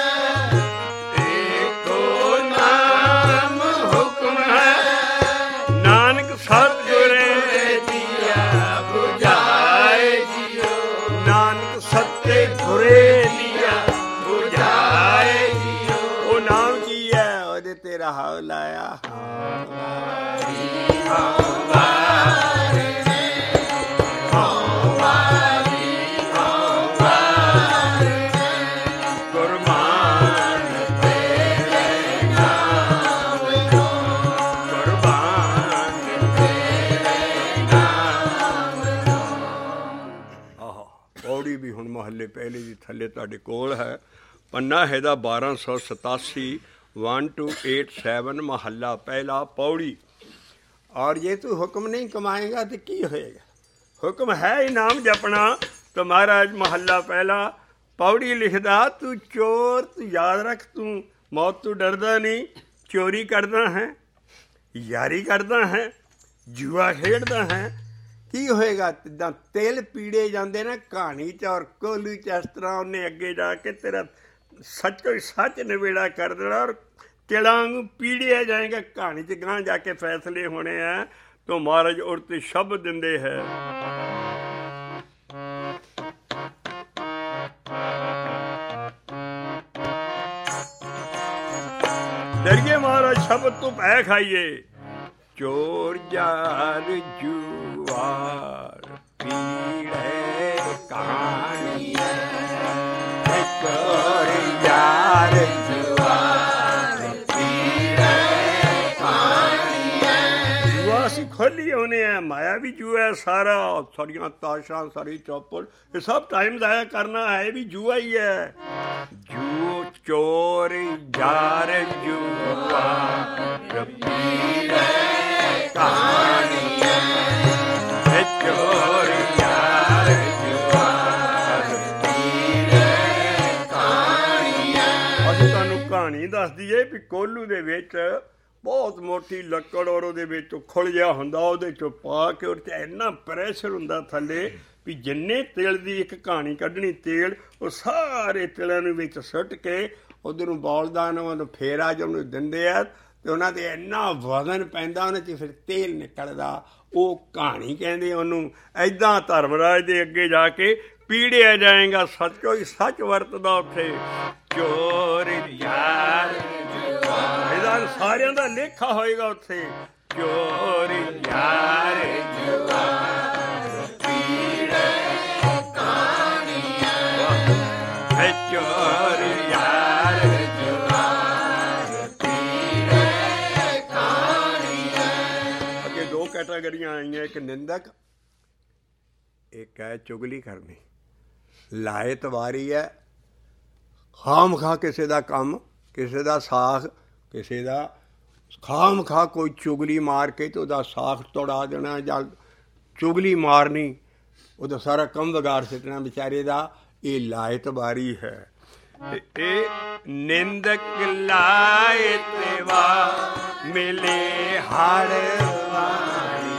ਏਕੋ ਨਾਮ ਹੁਕਮ ਹੈ। ਨਾਨਕ ਸਤਿਗੁਰੇ ਦੀਆ ਬੁਝਾਏ ਜੀਓ। ਨਾਨਕ ਸੱਤੇ ਗੁਰੇ ਦੀਆ ਬੁਝਾਏ ਜੀਓ। ਉਹ ਨਾਮ ਕੀ ਹੈ? ਉਹਦੇ ਤੇ ਰਹਾਉ ਲਾਇਆ। ਪੌੜੀ ਵੀ ਹੁਣ ਮਹੱਲੇ ਪਹਿਲੇ ਦੀ ਥੱਲੇ ਤੁਹਾਡੇ ਕੋਲ ਹੈ। ਪੰਨਾ ਹੈਦਾ ਬਾਰਾਂ ਸੌ ਸਤਾਸੀ ਵਨ ਟੂ ਏਟ ਸੈਵਨ ਮਹੱਲਾ ਪਹਿਲਾ ਪੌੜੀ। ਔਰ ਜੇ ਤੂੰ ਹੁਕਮ ਨਹੀਂ ਕਮਾਏਗਾ तो ਕੀ ਹੋਏਗਾ? ਹੁਕਮ ਹੈ ਹੀ ਨਾਮ ਜਪਣਾ। तो महाराज महला पहला पौड़ी लिखदा, तू चोर तू याद रख, तू मौत तू डरदा नहीं, चोरी करदा है, यारी करदा है, जुआ खेडदा है, ਕੀ ਹੋਏਗਾ? ਜਿੱਦਾਂ ਤਿਲ ਪੀੜੇ ਜਾਂਦੇ ਨਾ ਕਹਾਣੀ 'ਚ ਔਰ ਕੋਹਲੂ 'ਚ, ਇਸ ਤਰ੍ਹਾਂ ਉਹਨੇ ਅੱਗੇ ਜਾ ਕੇ ਤੇਰਾ ਸੱਚੋ ਸੱਚ ਨਿਬੇੜਾ ਕਰ ਦੇਣਾ ਔਰ ਤਿਲਾਂ ਨੂੰ ਪੀੜਿਆ ਜਾਏਗਾ। ਕਹਾਣੀ 'ਚ ਗਾਂ ਜਾ ਕੇ ਫੈਸਲੇ ਹੋਣੇ ਆ। ਤਾਂ ਮਹਾਰਾਜ ਔਰ ਤੇ ਸ਼ਬਦ ਦਿੰਦੇ ਹੈ, ਡਰੀਏ ਮਹਾਰਾਜ ਸ਼ਬਦ ਤੋਂ ਭੈ ਖਾਈਏ। ਚੋਰ ਜਾਰ ਜੁਆਰ ਪੀੜੇ ਕਹਾਣੀ, ਚੋਰ ਯਾਰ ਜੁਆਰ ਪੀੜੇ ਕਹਾਣੀ। ਜੁਆ ਅਸੀਂ ਖੋਲੀ ਆਉਨੇ ਆ, ਮਾਇਆ ਵੀ ਜੂਆ ਸਾਰਾ, ਸਾਰੀਆਂ ਤਾਸ਼ਾਂ, ਸਾਰੀ ਚੌਪੜ, ਇਹ ਸਭ ਟਾਈਮ ਜ਼ਾਇਆ ਕਰਨਾ ਹੈ ਵੀ ਜੂਆ ਹੀ ਹੈ। ਜੂ ਚੋਰ ਯਾਰ ਜੁਆਰ ਪੀੜੇ ਕਹਾਣੀ, ਚੋਰ ਯਾਰ ਜੁਆਰ ਪੀੜੇ ਕਹਾਣੀ। ਅਸੀਂ ਤੁਹਾਨੂੰ ਕਹਾਣੀ ਦੱਸ ਦਈਏ ਵੀ ਕੋਹਲੂ ਦੇ ਵਿੱਚ ਬਹੁਤ ਮੋਟੀ ਲੱਕੜ ਔਰ ਉਹਦੇ ਵਿੱਚ ਉਖਲ ਜਿਹਾ ਹੁੰਦਾ, ਉਹਦੇ 'ਚੋਂ ਪਾ ਕੇ ਉਹਦੇ 'ਚ ਇੰਨਾ ਪ੍ਰੈਸ਼ਰ ਹੁੰਦਾ ਥੱਲੇ ਵੀ ਜਿੰਨੇ ਤੇਲ ਦੀ ਇੱਕ ਕਹਾਣੀ ਕੱਢਣੀ ਤੇਲ, ਉਹ ਸਾਰੇ ਤੇਲਾਂ ਨੂੰ ਵਿੱਚ ਸੁੱਟ ਕੇ ਉੱਧਰ ਨੂੰ ਬੌਲਦਾ ਨੂੰ ਫੇਰਾ ਜੋ ਉਹਨੂੰ ਦਿੰਦੇ ਆ ਅਤੇ ਉਹਨਾਂ 'ਤੇ ਇੰਨਾ ਵਜ਼ਨ ਪੈਂਦਾ, ਉਹਨਾਂ 'ਚ ਫਿਰ ਤੇਲ ਨਿਕਲਦਾ। ਉਹ ਕਹਾਣੀ ਕਹਿੰਦੇ ਉਹਨੂੰ। ਇੱਦਾਂ ਧਰਮਰਾਜ ਦੇ ਅੱਗੇ ਜਾ ਕੇ ਪੀੜਿਆ ਜਾਏਗਾ, ਸੱਚੋ ਹੀ ਸੱਚ ਵਰਤਦਾ ਉੱਥੇ। ਚੋਰ ਯਾਰ ਇਹਦਾ ਸਾਰਿਆਂ ਦਾ ਲੇਖਾ ਹੋਏਗਾ ਉੱਥੇ। ਚੋਰ ਯਾਰ ਜੁਆਰ ਪੀੜੇ ਕਹਾਣੀ, ਚੋਰ ਯਾਰ ਜੁਆਰ ਪੀੜੇ ਕਹਾਣੀ। ਅੱਗੇ ਦੋ ਕੈਟਾਗਰੀਆਂ ਆਈਆਂ, ਇੱਕ ਨਿੰਦਕ, ਇੱਕ ਹੈ ਚੁਗਲੀ ਕਰਨੀ। ਲਾਇਤਵਾਰੀ ਹੈ, ਖਾਮ ਖਾ ਕਿਸੇ ਦਾ ਕੰਮ, ਕਿਸੇ ਦਾ ਸਾਖ, ਕਿਸੇ ਦਾ ਖਾਮ ਖਾ ਕੋਈ ਚੁਗਲੀ ਮਾਰ ਕੇ ਤੇ ਉਹਦਾ ਸਾਖ ਤੋੜਾ ਦੇਣਾ, ਜਾਂ ਚੁਗਲੀ ਮਾਰਨੀ, ਉਹਦਾ ਸਾਰਾ ਕੰਮ ਵਿਗਾੜ ਸਿੱਟਣਾ ਵਿਚਾਰੇ ਦਾ। ਇਹ ਲਾਇਤਵਾਰੀ ਹੈ। ਤੇ ਇਹ ਨਿੰਦਕ ਲਾਇਤਵਾ ਮਿਲੇ ਹਰ ਵਾਰੀ,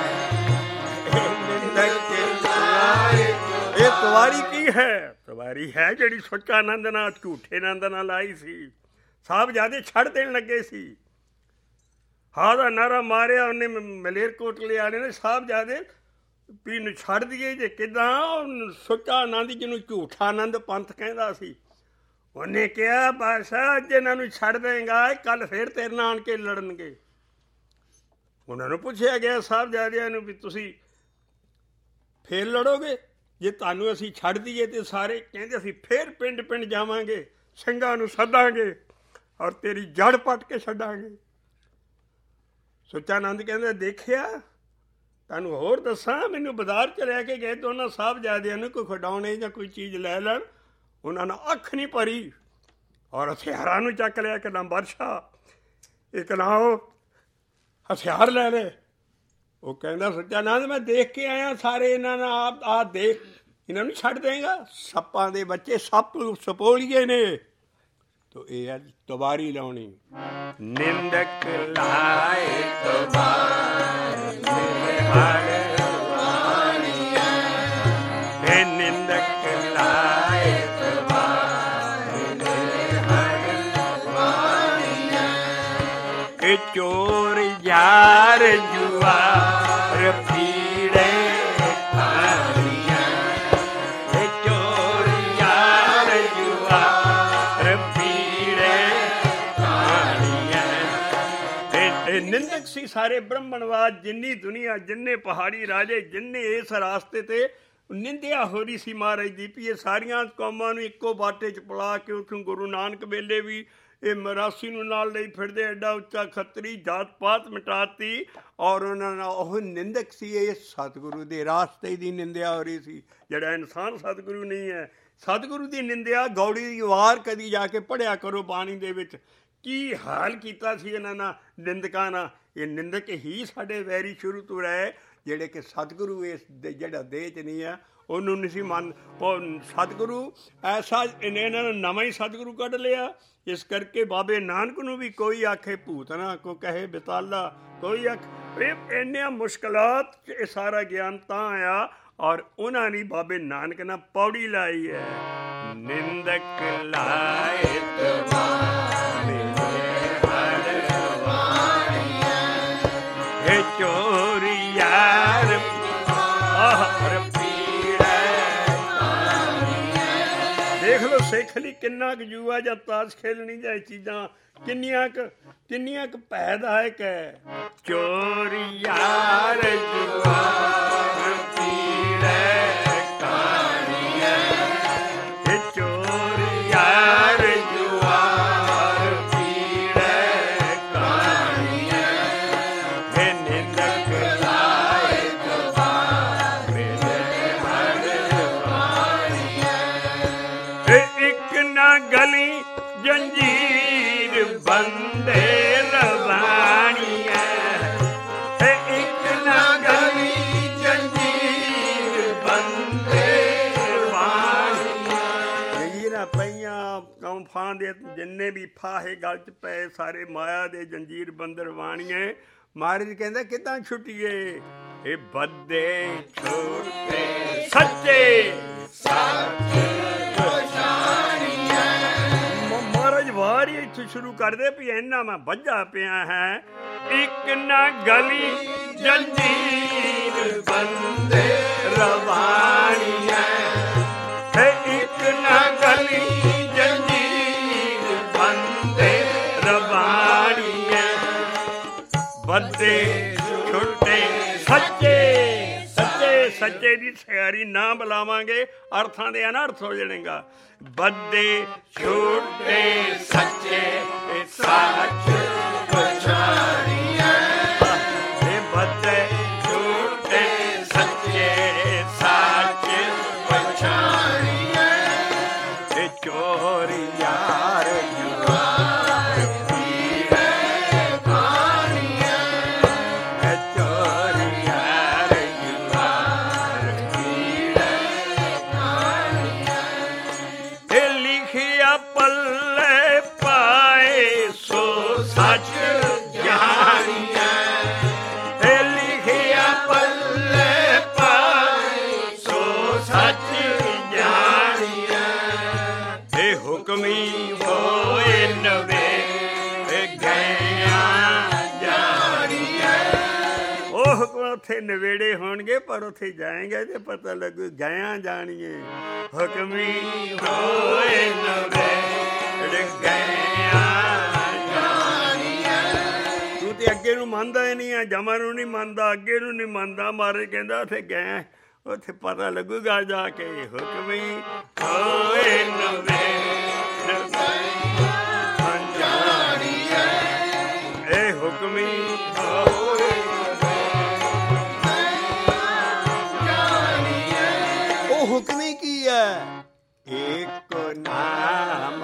ਨਿੰਦਕ ਲਾਇਤ। ਇਹ ਤਵਾਰੀ ਕੀ ਹੈ? ਤਵਾਰੀ ਹੈ ਜਿਹੜੀ ਸੱਚਾ ਆਨੰਦ ਨਾਲ ਝੂਠੇ ਆਨੰਦ ਨਾਲ ਆਈ ਸੀ। ਸਾਹਿਬਜ਼ਾਦੇ ਛੱਡ ਦੇਣ ਲੱਗੇ ਸੀ, ਹਾਂ ਦਾ ਨਾਰਾ ਮਾਰਿਆ ਉਹਨੇ ਮਲੇਰਕੋਟਲੇ ਵਾਲੇ ਨੇ, ਸਾਹਿਬਜ਼ਾਦੇ ਵੀ ਨੂੰ ਛੱਡ ਦਈਏ ਜੇ ਕਿੱਦਾਂ? ਸੱਚਾ ਆਨੰਦ ਜਿਹਨੂੰ ਝੂਠਾ ਆਨੰਦ ਪੰਥ ਕਹਿੰਦਾ ਸੀ। ਉਹਨੇ ਕਿਹਾ ਬਾਦਸ਼ਾਹ ਅੱਜ ਇਹਨਾਂ ਨੂੰ ਛੱਡ ਦੇਂਗਾ, ਕੱਲ੍ਹ ਫਿਰ ਤੇਰੇ ਨਾਲ ਆਣ ਕੇ ਲੜਨਗੇ। ਉਹਨਾਂ ਨੂੰ ਪੁੱਛਿਆ ਗਿਆ ਸਾਹਿਬਜ਼ਾਦਿਆਂ ਨੂੰ ਵੀ ਤੁਸੀਂ ਫੇਰ ਲੜੋਗੇ? ਜੇ ਤੁਹਾਨੂੰ ਅਸੀਂ ਛੱਡ ਦਈਏ ਤੇ ਸਾਰੇ ਕਹਿੰਦੇ ਅਸੀਂ ਫੇਰ ਪਿੰਡ ਪਿੰਡ ਜਾਵਾਂਗੇ, ਸਿੰਘਾਂ ਨੂੰ ਸੱਦਾਂਗੇ ਔਰ ਤੇਰੀ ਜੜ ਪੱਟ ਕੇ ਛੱਡਾਂਗੇ। ਸੁੱਚਾਨੰਦ ਕਹਿੰਦੇ ਦੇਖਿਆ, ਤੁਹਾਨੂੰ ਹੋਰ ਦੱਸਾਂ, ਮੈਨੂੰ ਬਾਜ਼ਾਰ 'ਚ ਲੈ ਕੇ ਗਏ ਤਾਂ ਉਹਨਾਂ ਸਾਹਿਬਜ਼ਾਦਿਆਂ ਨੂੰ ਕੋਈ ਖਿਡੌਣੇ ਜਾਂ ਕੋਈ ਚੀਜ਼ ਲੈ ਲੈਣ, ਉਹਨਾਂ ਨੇ ਅੱਖ ਨਹੀਂ ਭਰੀ ਔਰ ਹਥਿਆਰਾਂ ਨੂੰ ਚੱਕ ਲਿਆ। ਇੱਕ ਨਾ ਵਰਸ਼ਾ, ਇੱਕ ਨਾ ਉਹ ਹਥਿਆਰ ਲੈ ਲਏ। ਉਹ ਕਹਿੰਦਾ ਸੁੱਚਾਨੰਦ ਮੈਂ ਦੇਖ ਕੇ ਆਇਆ ਸਾਰੇ ਇਹਨਾਂ ਨਾਲ, ਆਪ ਆਹ ਦੇਖ, ਇਹਨਾਂ ਨੂੰ ਛੱਡ ਦੇਂਗਾ? ਸੱਪਾਂ ਦੇ ਬੱਚੇ, ਸੱਪ ਸਪੋਲੀਏ ਨੇ। ਤੋ ਇਹ ਹੈ ਤਵਾਰੀ ਲਾਉਣੀ। ਨਿੰਦਕ ਲਾਏ ਤਵਾਰੀ ਹਰ ਵਾਰੀ, ਇਹ ਨਿੰਦਕ ਲਾਏ ਤਵਾਰੀ ਹਰ ਵਾਰੀ। ਇਹ ਚੋਰ ਯਾਰ ਜੁਆਰ ਪੀੜੇ ਕਹਾਣੀਆਂ, ਇਹ ਚੋਰ ਯਾਰ ਜੁਆਰ ਪੀੜੇ ਕਹਾਣੀਆਂ। ਇਹ ਨਿੰਦਕ ਸੀ ਸਾਰੇ ਬ੍ਰਹਮਣਵਾਦ, ਜਿੰਨੀ ਦੁਨੀਆ, ਜਿੰਨੇ ਪਹਾੜੀ ਰਾਜੇ, ਜਿੰਨੇ ਇਸ ਰਾਸਤੇ 'ਤੇ ਨਿੰਦਿਆ ਹੋ ਰਹੀ ਸੀ ਮਹਾਰਾਜ ਦੀ ਵੀ ਇਹ ਸਾਰੀਆਂ ਕੌਮਾਂ ਨੂੰ ਇੱਕੋ ਬਾਟੇ 'ਚ ਪਲਾ ਕੇ ਉੱਥੋਂ ਗੁਰੂ ਨਾਨਕ ਵੇਲੇ ਵੀ ਇਹ ਮਰਾਸੀ ਨੂੰ ਨਾਲ ਲਈ ਫਿਰਦੇ, ਐਡਾ ਉੱਚਾ ਖੱਤਰੀ, ਜਾਤ ਪਾਤ ਮਿਟਾਤੀ ਔਰ ਉਹਨਾਂ ਨਾਲ ਉਹ ਨਿੰਦਕ ਸੀ। ਇਹ ਸਤਿਗੁਰੂ ਦੇ ਰਾਸਤੇ ਦੀ ਨਿੰਦਿਆ ਹੋ ਰਹੀ ਸੀ। ਜਿਹੜਾ ਇਨਸਾਨ ਸਤਿਗੁਰੂ ਨਹੀਂ ਹੈ, ਸਤਿਗੁਰੂ ਦੀ ਨਿੰਦਿਆ। ਗੌੜੀ ਦੀ ਵਾਰ ਕਦੀ ਜਾ ਕੇ ਪੜ੍ਹਿਆ ਕਰੋ ਬਾਣੀ ਦੇ ਵਿੱਚ, ਕੀ ਹਾਲ ਕੀਤਾ ਸੀ ਇਹਨਾਂ ਨਾਲ, ਨਿੰਦਕਾਂ ਨਾਲ। ਇਹ ਨਿੰਦਕ ਹੀ ਸਾਡੇ ਵੈਰੀ ਸ਼ੁਰੂ ਤੋਂ ਰਹੇ, ਜਿਹੜੇ ਕਿ ਸਤਿਗੁਰੂ ਇਸ ਦੇ ਜਿਹੜਾ ਦੇਹ 'ਚ ਨਹੀਂ ਆ ਉਹਨੂੰ ਨਹੀਂ ਸੀ ਮੰਨ। ਉਹ ਸਤਿਗੁਰੂ ਐਸਾ ਇਹਨਾਂ ਨੂੰ ਨਵਾਂ ਹੀ ਸਤਿਗੁਰੂ ਕੱਢ ਲਿਆ। ਇਸ ਕਰਕੇ ਬਾਬੇ ਨਾਨਕ ਨੂੰ ਵੀ ਕੋਈ ਆਖੇ ਭੂਤ ਨਾ, ਕੋ ਕਹੇ ਬਿਤਾਲਾ, ਕੋਈ ਆਖ ਇਹ ਇੰਨੀਆਂ ਮੁਸ਼ਕਲਾਤ 'ਚ ਇਹ ਸਾਰਾ ਗਿਆਨ ਤਾਂ ਆਇਆ। ਔਰ ਉਹਨਾਂ ਨੇ ਬਾਬੇ ਨਾਨਕ ਨਾਲ ਪੌੜੀ ਲਾਈ ਹੈ, ਨਿੰਦਕ ਲਾਏ ਇਹ ਚੋਰੀ ਯਾਰ ਆਹਰ ਪੀੜਾ। ਦੇਖ ਲਓ ਸਿੱਖ ਲਈ ਕਿੰਨਾ ਕੁ ਜੂਆ ਜਾਂ ਤਾਸ਼ ਖੇਲਣੀ ਜਾਂ ਚੀਜ਼ਾਂ ਕਿੰਨੀਆਂ ਕੁ ਕਿੰਨੀਆਂ ਕੁ ਭੈਦਾਇਕ ਹੈ। ਚੋਰੀ ਯਾਰ ਜੂਆ ਗਲੀ ਜੰਜੀਰ ਬੰਦੇ ਰਵਾਣੀਆਂ, ਇੱਕ ਨਾ ਗਲੀ ਜੰਜੀਰ ਬੰਦੇ ਰਵਾਣੀਆਂ। ਜੰਜੀਰਾਂ ਪਈਆਂ ਕੌਂਫਾਂ ਦੇ ਜਿੰਨੇ ਵੀ ਫਾਹੇ ਗਲ 'ਚ ਪਏ ਸਾਰੇ ਮਾਇਆ ਦੇ ਜੰਜੀਰ ਬੰਦਰ ਵਾਣੀਏ। ਮਹਾਰਾਜ ਕਹਿੰਦਾ ਕਿੱਦਾਂ ਛੁੱਟੀਏ, ਇਹ ਬੱਦੇ ਛੁੱਟੇ ਸੱਚੇ ਸੱਚ ਵਾਰ ਹੀ ਇੱਥੇ ਸ਼ੁਰੂ ਕਰਦੇ ਵੀ ਇੰਨਾ ਮੈਂ ਵੱਜਾ ਪਿਆ ਹੈ। ਇੱਕ ਨਾ ਗਲੀ ਜੰਜੀਰ ਬੰਦੇ ਰਵਾਣੀਆਂ, ਇੱਕ ਨਾ ਗਲੀ ਜੰਜੀਰ ਬੰਦੇ ਰਵਾਣੀਆਂ। ਬੱਦੇ ਛੁੱਟੇ ਸੱਚੇ ਸੱਚੇ ਸੱਚੇ ਦੀ ਸਿਆਰੀ ਨਾ ਬੁਲਾਵਾਂਗੇ ਅਰਥਾਂ ਦੇ ਅਨਰਥ ਹੋ ਜਾਣੇਗਾ। ਬੱਦੇ ਛੁੱਟੇ ਸੱਚੇ ਸੱਚ ਪਛਾਣੀਏ, ਇਹ ਬੱਦੇ ਛੁੱਟੇ ਸੱਚੇ ਸੱਚ ਪਛਾਣੀਏ। ਇਹ ਚੋਰੀ ਯਾਰ ਜੁਆਰ ਪੀੜੇ ਖਾਣੀਏ, ਇਹ ਚੋਰੀ ਯਾਰ ਜੁਆਰ ਪੀੜੇ ਖਾਣੀਏ। ਇਹ ਲਿਖਿਆ ਪੱਲੇ ਪਾਏ ਸੋ ਸੱਚ ਜਾਣੀਏ, ਇਹ ਲਿਖਿਆ ਪੱਲੇ ਪਾਏ ਸੋ ਸੱਚ ਜਾਣੀਏ। ਇਹ ਹੁਕਮੀ ਹੋਏ ਨਵੇਂ ਇਹ ਗਿਆਂ ਜਾਣੀਏ। ਉਹ ਹੁਕਮ ਉੱਥੇ ਨਵੇੜੇ ਹੋਣਗੇ ਪਰ ਉੱਥੇ ਜਾਏਂਗੇ ਤੇ ਪਤਾ ਲੱਗੂ ਗਿਆਂ ਜਾਣੀਏ। ਹੁਕਮੀ ਹੋਏ ਨਵੇਂ ਗਿਆਂ ਜਾਣੀਏ। ਤੂੰ ਤੇ ਅੱਗੇ ਨੂੰ ਮੰਨਦਾ ਹੀ ਨਹੀਂ ਆ, ਜਮਾਂ ਨੂੰ ਨਹੀਂ ਮੰਨਦਾ, ਅੱਗੇ ਨੂੰ ਨਹੀਂ ਮੰਨਦਾ। ਮਹਾਰਾਜ ਕਹਿੰਦਾ ਉੱਥੇ ਗਏ ਉੱਥੇ ਪਤਾ ਲੱਗੂਗਾ ਜਾ ਕੇ। ਹੁਕਮੀ ਹੋਏ ਨਵੇਂ ਜਾਣੀਏ, ਇਹ ਹੁਕਮੀ ਹੋਏ ਜਾਣੀਏ। ਉਹ ਹੁਕਮੀ ਕੀ ਹੈ? ਇੱਕ ਨਾਮ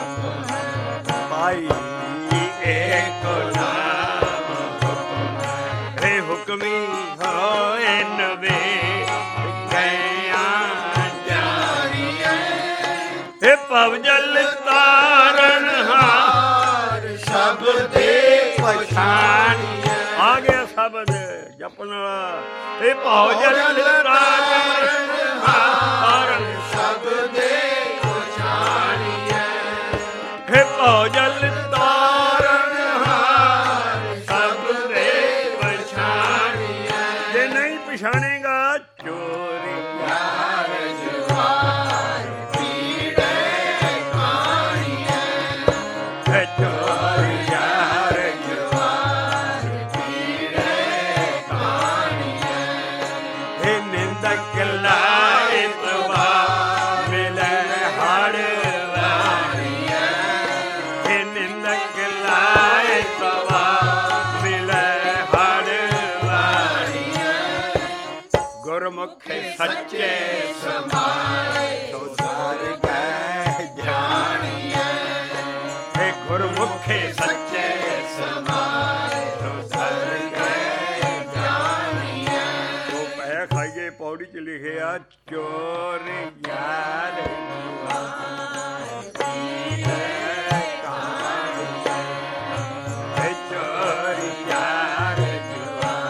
ਭਾਈ, ਇੱਕ ਨਾਮ ਇਹ ਹੁਕਮੀ ਹੋਏ ਨਵੇਂ ਗਿਆਂ ਜਾਣੀਏ। ਇਹ ਭਵ ਜਲ ਤਾਰਨ ਹਾਰ ਸ਼ਬਦੇ ਪਛਾਣੀਏ। ਆ ਗਿਆ ਸ਼ਬਦ ਜਪਣ ਵਾਲਾ। ਇਹ ਭਵ ਜਲ ਤਾਰਨ ਹਾਰ ਸ਼ਬਦੇ ਪਛਾਣੀਏ। ਇਹ ਭਵ ਜਲ ਤਾਰਨ ਹਾਰ ਸ਼ਬਦੇ ਪਛਾਣੀਏ। ਜੇ ਨਹੀਂ ਪਛਾਣੇਗਾ ਚੋਰੀ ਯਾਰ ਜੁਆਰ ਪੀੜੇ ਖਾਣੀਏ, ਇਹ ਚੋਰੀ ਯਾਰ ਜੁਆਰ ਪੀੜੇ ਖਾਣੀਏ। ਇਹ ਨਿੰਦਕ ਲਾਏ ਤਵਾ ਮਿਲੇ ਹੜ ਵਾਣੀਏ, ਇਹ ਨਿੰਦਕ ਲਾਏ ਤਵਾ ਮਿਲੇ ਹੜ ਵਾਣੀਏ। ਗੁਰਮੁਖੇ ਸੱਚੇ ਸਮਾਏ ਸੋ ਦਰ ਗਏ ਜਾਣੀਏ, ਇਹ ਗੁਰਮੁਖੇ ਸੱਚੇ ਸਮਾਏ ਸੋ ਦਰ ਗਏ ਜਾਣੀਏ। ਉਹ ਪੈ ਖਾਈਏ ਪੌੜੀ ਚ ਲਿਖਿਆ ਚੋਰ ਯਾਰ ਜੁਆਰ ਪੀੜੇ ਖਾਣੀਏ, ਇਹ ਚੋਰ ਯਾਰ ਜੁਆਰ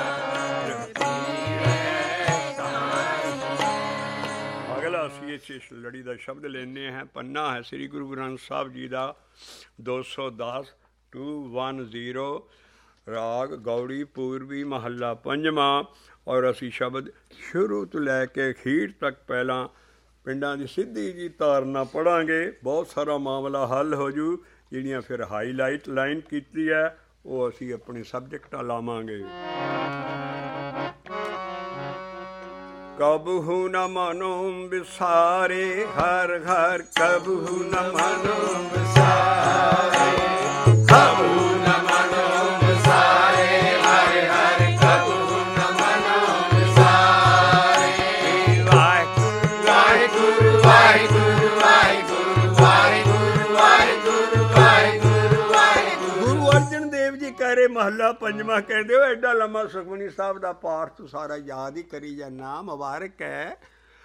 ਸ਼ਬਦ ਲੈਂਦੇ ਹਾਂ। ਪੰਨਾ ਹੈ ਸ੍ਰੀ ਗੁਰੂ ਗ੍ਰੰਥ ਸਾਹਿਬ ਜੀ ਦਾ ਦੋ ਸੌ ਦਸ ਟੂ ਵਨ ਜ਼ੀਰੋ, ਰਾਗ ਗੌੜੀ ਪੂਰਬੀ, ਮਹੱਲਾ ਪੰਜਵਾਂ। ਔਰ ਅਸੀਂ ਸ਼ਬਦ ਸ਼ੁਰੂ ਤੋਂ ਲੈ ਕੇ ਅਖੀਰ ਤੱਕ ਪਹਿਲਾਂ ਪਿੰਡਾਂ ਦੀ ਸਿੱਧੀ ਜੀ ਤਾਰਨਾ ਪੜ੍ਹਾਂਗੇ। ਬਹੁਤ ਸਾਰਾ ਮਾਮਲਾ ਹੱਲ ਹੋ ਜੂ। ਜਿਹੜੀਆਂ ਫਿਰ ਹਾਈਲਾਈਟ ਲਾਈਨ ਕੀਤੀ ਹੈ ਉਹ ਅਸੀਂ ਆਪਣੇ ਸਬਜੈਕਟਾਂ ਲਾਵਾਂਗੇ। ਕਬਹੂ ਨ ਮਨੋ ਵਿਸਾਰੇ ਹਰ ਹਰ, ਕਬਹੂ ਨ ਮਨੋ ਵਿਸਾਰੇ, ਕਬਹੂ ਨ ਮਨੋ ਵਿਸਾਰੇ ਹਰ ਹਰ, ਕਬਹੂ ਨ ਮਨੋ ਵਿਸਾਰੇ। ਵਾਹਿਗੁਰੂ ਵਾਹਿਗੁਰੂ ਵਾਹਿਗੁਰੂ ਵਾਹਿਗੁਰੂ ਵਾਹਿਗੁਰੂ ਵਾਹਿਗੁਰੂ ਵਾਹਿਗੁਰੂ ਵਾਹਿਗੁਰੂ। ਗੁਰੂ ਅਰਜਨ ਦੇਵ ਜੀ ਕਹਿ ਰਹੇ ਮਹੱਲਾ ਪੰਜਵਾਂ, ਕਹਿੰਦੇ ਹੋ ਐਡਾ ਲੰਮਾ ਸੁਖਮਨੀ ਸਾਹਿਬ ਦਾ ਪਾਠ ਤੂੰ ਸਾਰਾ ਯਾਦ ਹੀ ਕਰੀ ਜਾਨਾ, ਮੁਬਾਰਕ ਹੈ।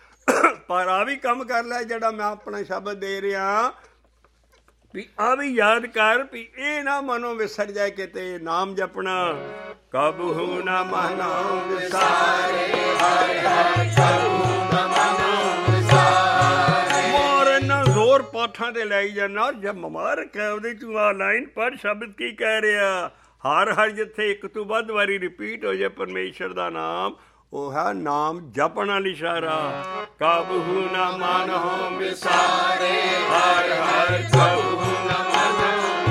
ਪਰ ਆ ਵੀ ਕੰਮ ਕਰ ਲੈ ਜਿਹੜਾ ਮੈਂ ਆਪਣਾ ਸ਼ਬਦ ਦੇ ਰਿਹਾ, ਵੀ ਆ ਵੀ ਯਾਦ ਕਰ ਵੀ ਇਹ ਨਾ ਮਨੋਂ ਵਿਸਰ ਜਾਏ ਕਿਤੇ ਨਾਮ ਜਪਣਾ। ਕਬਹੂ ਨਾ ਮਨੋਂ ਵਿਸਾਰੇ ਹਰਿ ਹਰਿ, ਕਬਹੂ ਨਾ ਮਨੋਂ ਵਿਸਾਰੇ। ਮੋਰ ਇੰਨਾ ਜ਼ੋਰ ਪਾਠਾਂ ਤੇ ਲਾਈ ਜਾਣਾ। ਜਦ ਮੁਬਾਰਕ ਹੈ ਉਹਦੇ ਤੂੰ ਆ ਲਾਈਨ ਪਰ ਸ਼ਬਦ ਕੀ ਕਹਿ ਰਿਹਾ? ਹਰ ਹਰ ਜਿੱਥੇ ਇੱਕ ਤੋਂ ਵੱਧ ਵਾਰੀ ਰਿਪੀਟ ਹੋ ਜਾਏ ਪਰਮੇਸ਼ਰ ਦਾ ਨਾਮ, ਉਹ ਹੈ ਨਾਮ ਜਪਣ ਵਾਲੀ ਇਸ਼ਾਰਾ। ਕਬਹੂ ਨਾ ਮਨੋਂ ਵਿਸਾਰੇ ਹਰ ਹਰ, ਕਬਹੂ ਨਾ ਮਨੋਂ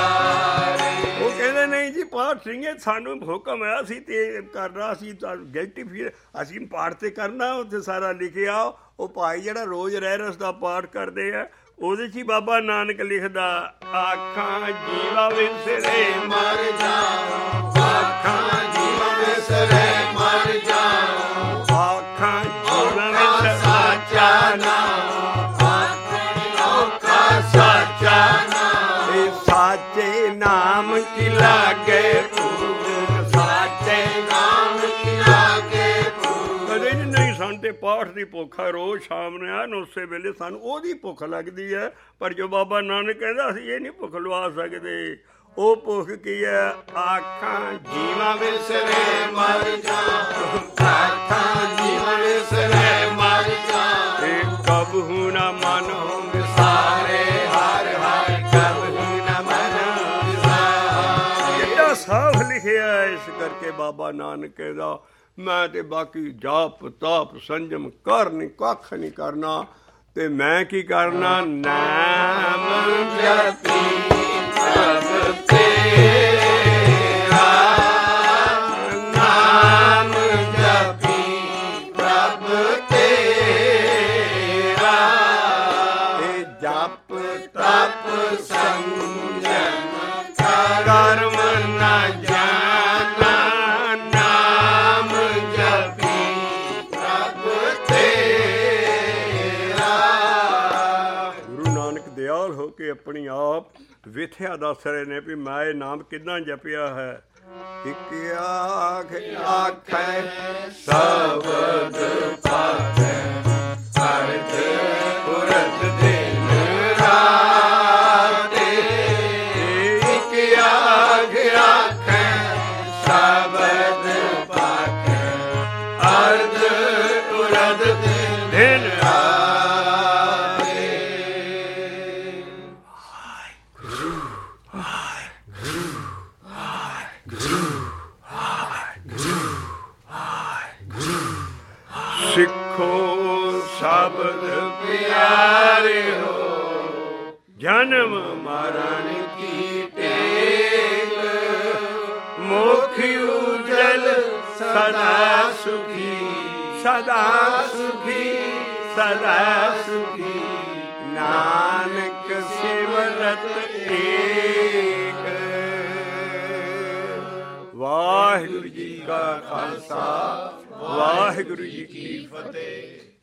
ਵਿਸਾਰੇ। ਉਹ ਕਹਿੰਦੇ ਨਹੀਂ ਜੀ ਪਾਠ ਸਿੰਘੇ ਸਾਨੂੰ ਹੁਕਮ ਹੈ, ਅਸੀਂ ਤੇ ਕਰਨਾ, ਅਸੀਂ ਗਿਲਟੀ ਫੀਲ, ਅਸੀਂ ਪਾਠ ਤੇ ਕਰਨਾ। ਉੱਥੇ ਸਾਰਾ ਲਿਖਿਆ। ਉਹ ਭਾਈ ਜਿਹੜਾ ਰੋਜ਼ ਰਹਿ ਰਸ ਦਾ ਪਾਠ ਕਰਦੇ ਆ ਉਹਦੇ 'ਚ ਹੀ ਬਾਬਾ ਨਾਨਕ ਲਿਖਦਾ, ਆਖਾਂ ਜੀਵਾ ਵਿਸਰੇ ਮਰ ਜਾਓ, ਆਖਾਂ ਜੀਵਾ ਵਿਸਰੇ ਮਰ ਜਾਓ, ਆਖਾਂ ਜੀਵਾ ਵਿੱਚ ਸਾਚਾ ਨਾਮ, ਆਖਣ ਔਖਾ ਸਾਚਾ ਨਾਮ। ਇਹ ਸਾਚੇ ਨਾਮ ਕੀ ਲਾਗੇ ਭੂਖ, ਸਾਚੇ ਨਾਮ ਕੀ ਲਾਗੇ ਭੂਖ। ਕਦੇ ਨਹੀਂ ਸਾਨੂੰ ਤੇ ਪਾਠ ਦੀ ਭੁੱਖ ਹੈ, ਰੋਜ਼ ਸ਼ਾਮ ਨੂੰ ਆ ਉਸੇ ਵੇਲੇ ਸਾਨੂੰ ਉਹਦੀ ਭੁੱਖ ਲੱਗਦੀ ਹੈ। ਪਰ ਜੋ ਬਾਬਾ ਨਾਨਕ ਕਹਿੰਦਾ ਅਸੀਂ ਇਹ ਨਹੀਂ ਭੁੱਖ ਲਵਾ ਸਕਦੇ। ਉਹ ਭੁੱਖ ਕੀ ਹੈ? ਆਖਾਂ ਜੀਵਾਂ ਵਿਸਰੇ ਮਰ ਜਾਓ, ਆਖਾਂ ਜੀਵਾਂ ਵਿਸਰੇ ਮਰ ਜਾਓ। ਇਹ ਕਬਹੂ ਨਾ ਮਨੋਂ ਵਿਸਾਰੇ ਹਰ ਹਰ, ਕਬਹੂ ਨਾ ਮਨੋਂ ਵਿਸਾਰੇ। ਕਿੰਨਾ ਸਾਫ਼ ਲਿਖਿਆ। ਇਸ ਕਰਕੇ ਬਾਬਾ ਨਾਨਕ ਕਹਿੰਦਾ ਮੈਂ ਤੇ ਬਾਕੀ ਜਾਪ ਤਾਪ ਸੰਜਮ ਕਰ ਨਹੀਂ, ਕੱਖ ਨਹੀਂ ਕਰਨਾ। ਤੇ ਮੈਂ ਕੀ ਕਰਨਾ? ਨਾਮ ਜਪੀ ਪ੍ਰਭ ਤੇਰਾ, ਨਾਮ ਜਪੀ ਪ੍ਰਭ ਤੇਰਾ। ਇਹ ਜਪ ਤਪ ਸੰਜਮ ਕਰਮ ਨਾ ਜਾਣਾ, ਨਾਮ ਜਪੀ ਪ੍ਰਭ ਤੇਰਾ। ਗੁਰੂ ਨਾਨਕ ਦਿਆਲ ਹੋ ਕੇ ਆਪਣੀ ਆਪ ਵਿਥਿਆ ਦੱਸ ਰਹੇ ਨੇ ਵੀ ਮੈਂ ਇਹ ਨਾਮ ਕਿੱਦਾਂ ਜਪਿਆ ਹੈ। ਇੱਕ ਆਖ ਆਖੈ ਸ਼ਬਦ ਪਾਠੈ, ਅਰਥ ਪੁਰਖ ਦਿਨ ਰਾਤ। ਇੱਕ ਆਖ ਆਖੈ ਸ਼ਬਦ ਪਾਠੈ, ਅਰਥ ਪੁਰਖ ਦਿਨ ਰਾਤ। ਸਿੱਖੋ ਸ਼ਬਦ ਪਿਆਰਿਓ, ਜਨਮ ਮਰਨ ਕੀ ਟੇਕ, ਮੁਖ ਉਜਲ ਸਦਾ ਸੁਖੀ, ਸਦਾ ਸੁਖੀ ਸਦਾ ਸੁਖੀ। ਨਾਨਕ ਸਿਮਰਤ ਏਕ। ਵਾਹਿਗੁਰੂ ਜੀ ਕਾ ਖਾਲਸਾ, ਵਾਹਿਗੁਰੂ ਜੀ ਕੀ ਫਤਿਹ।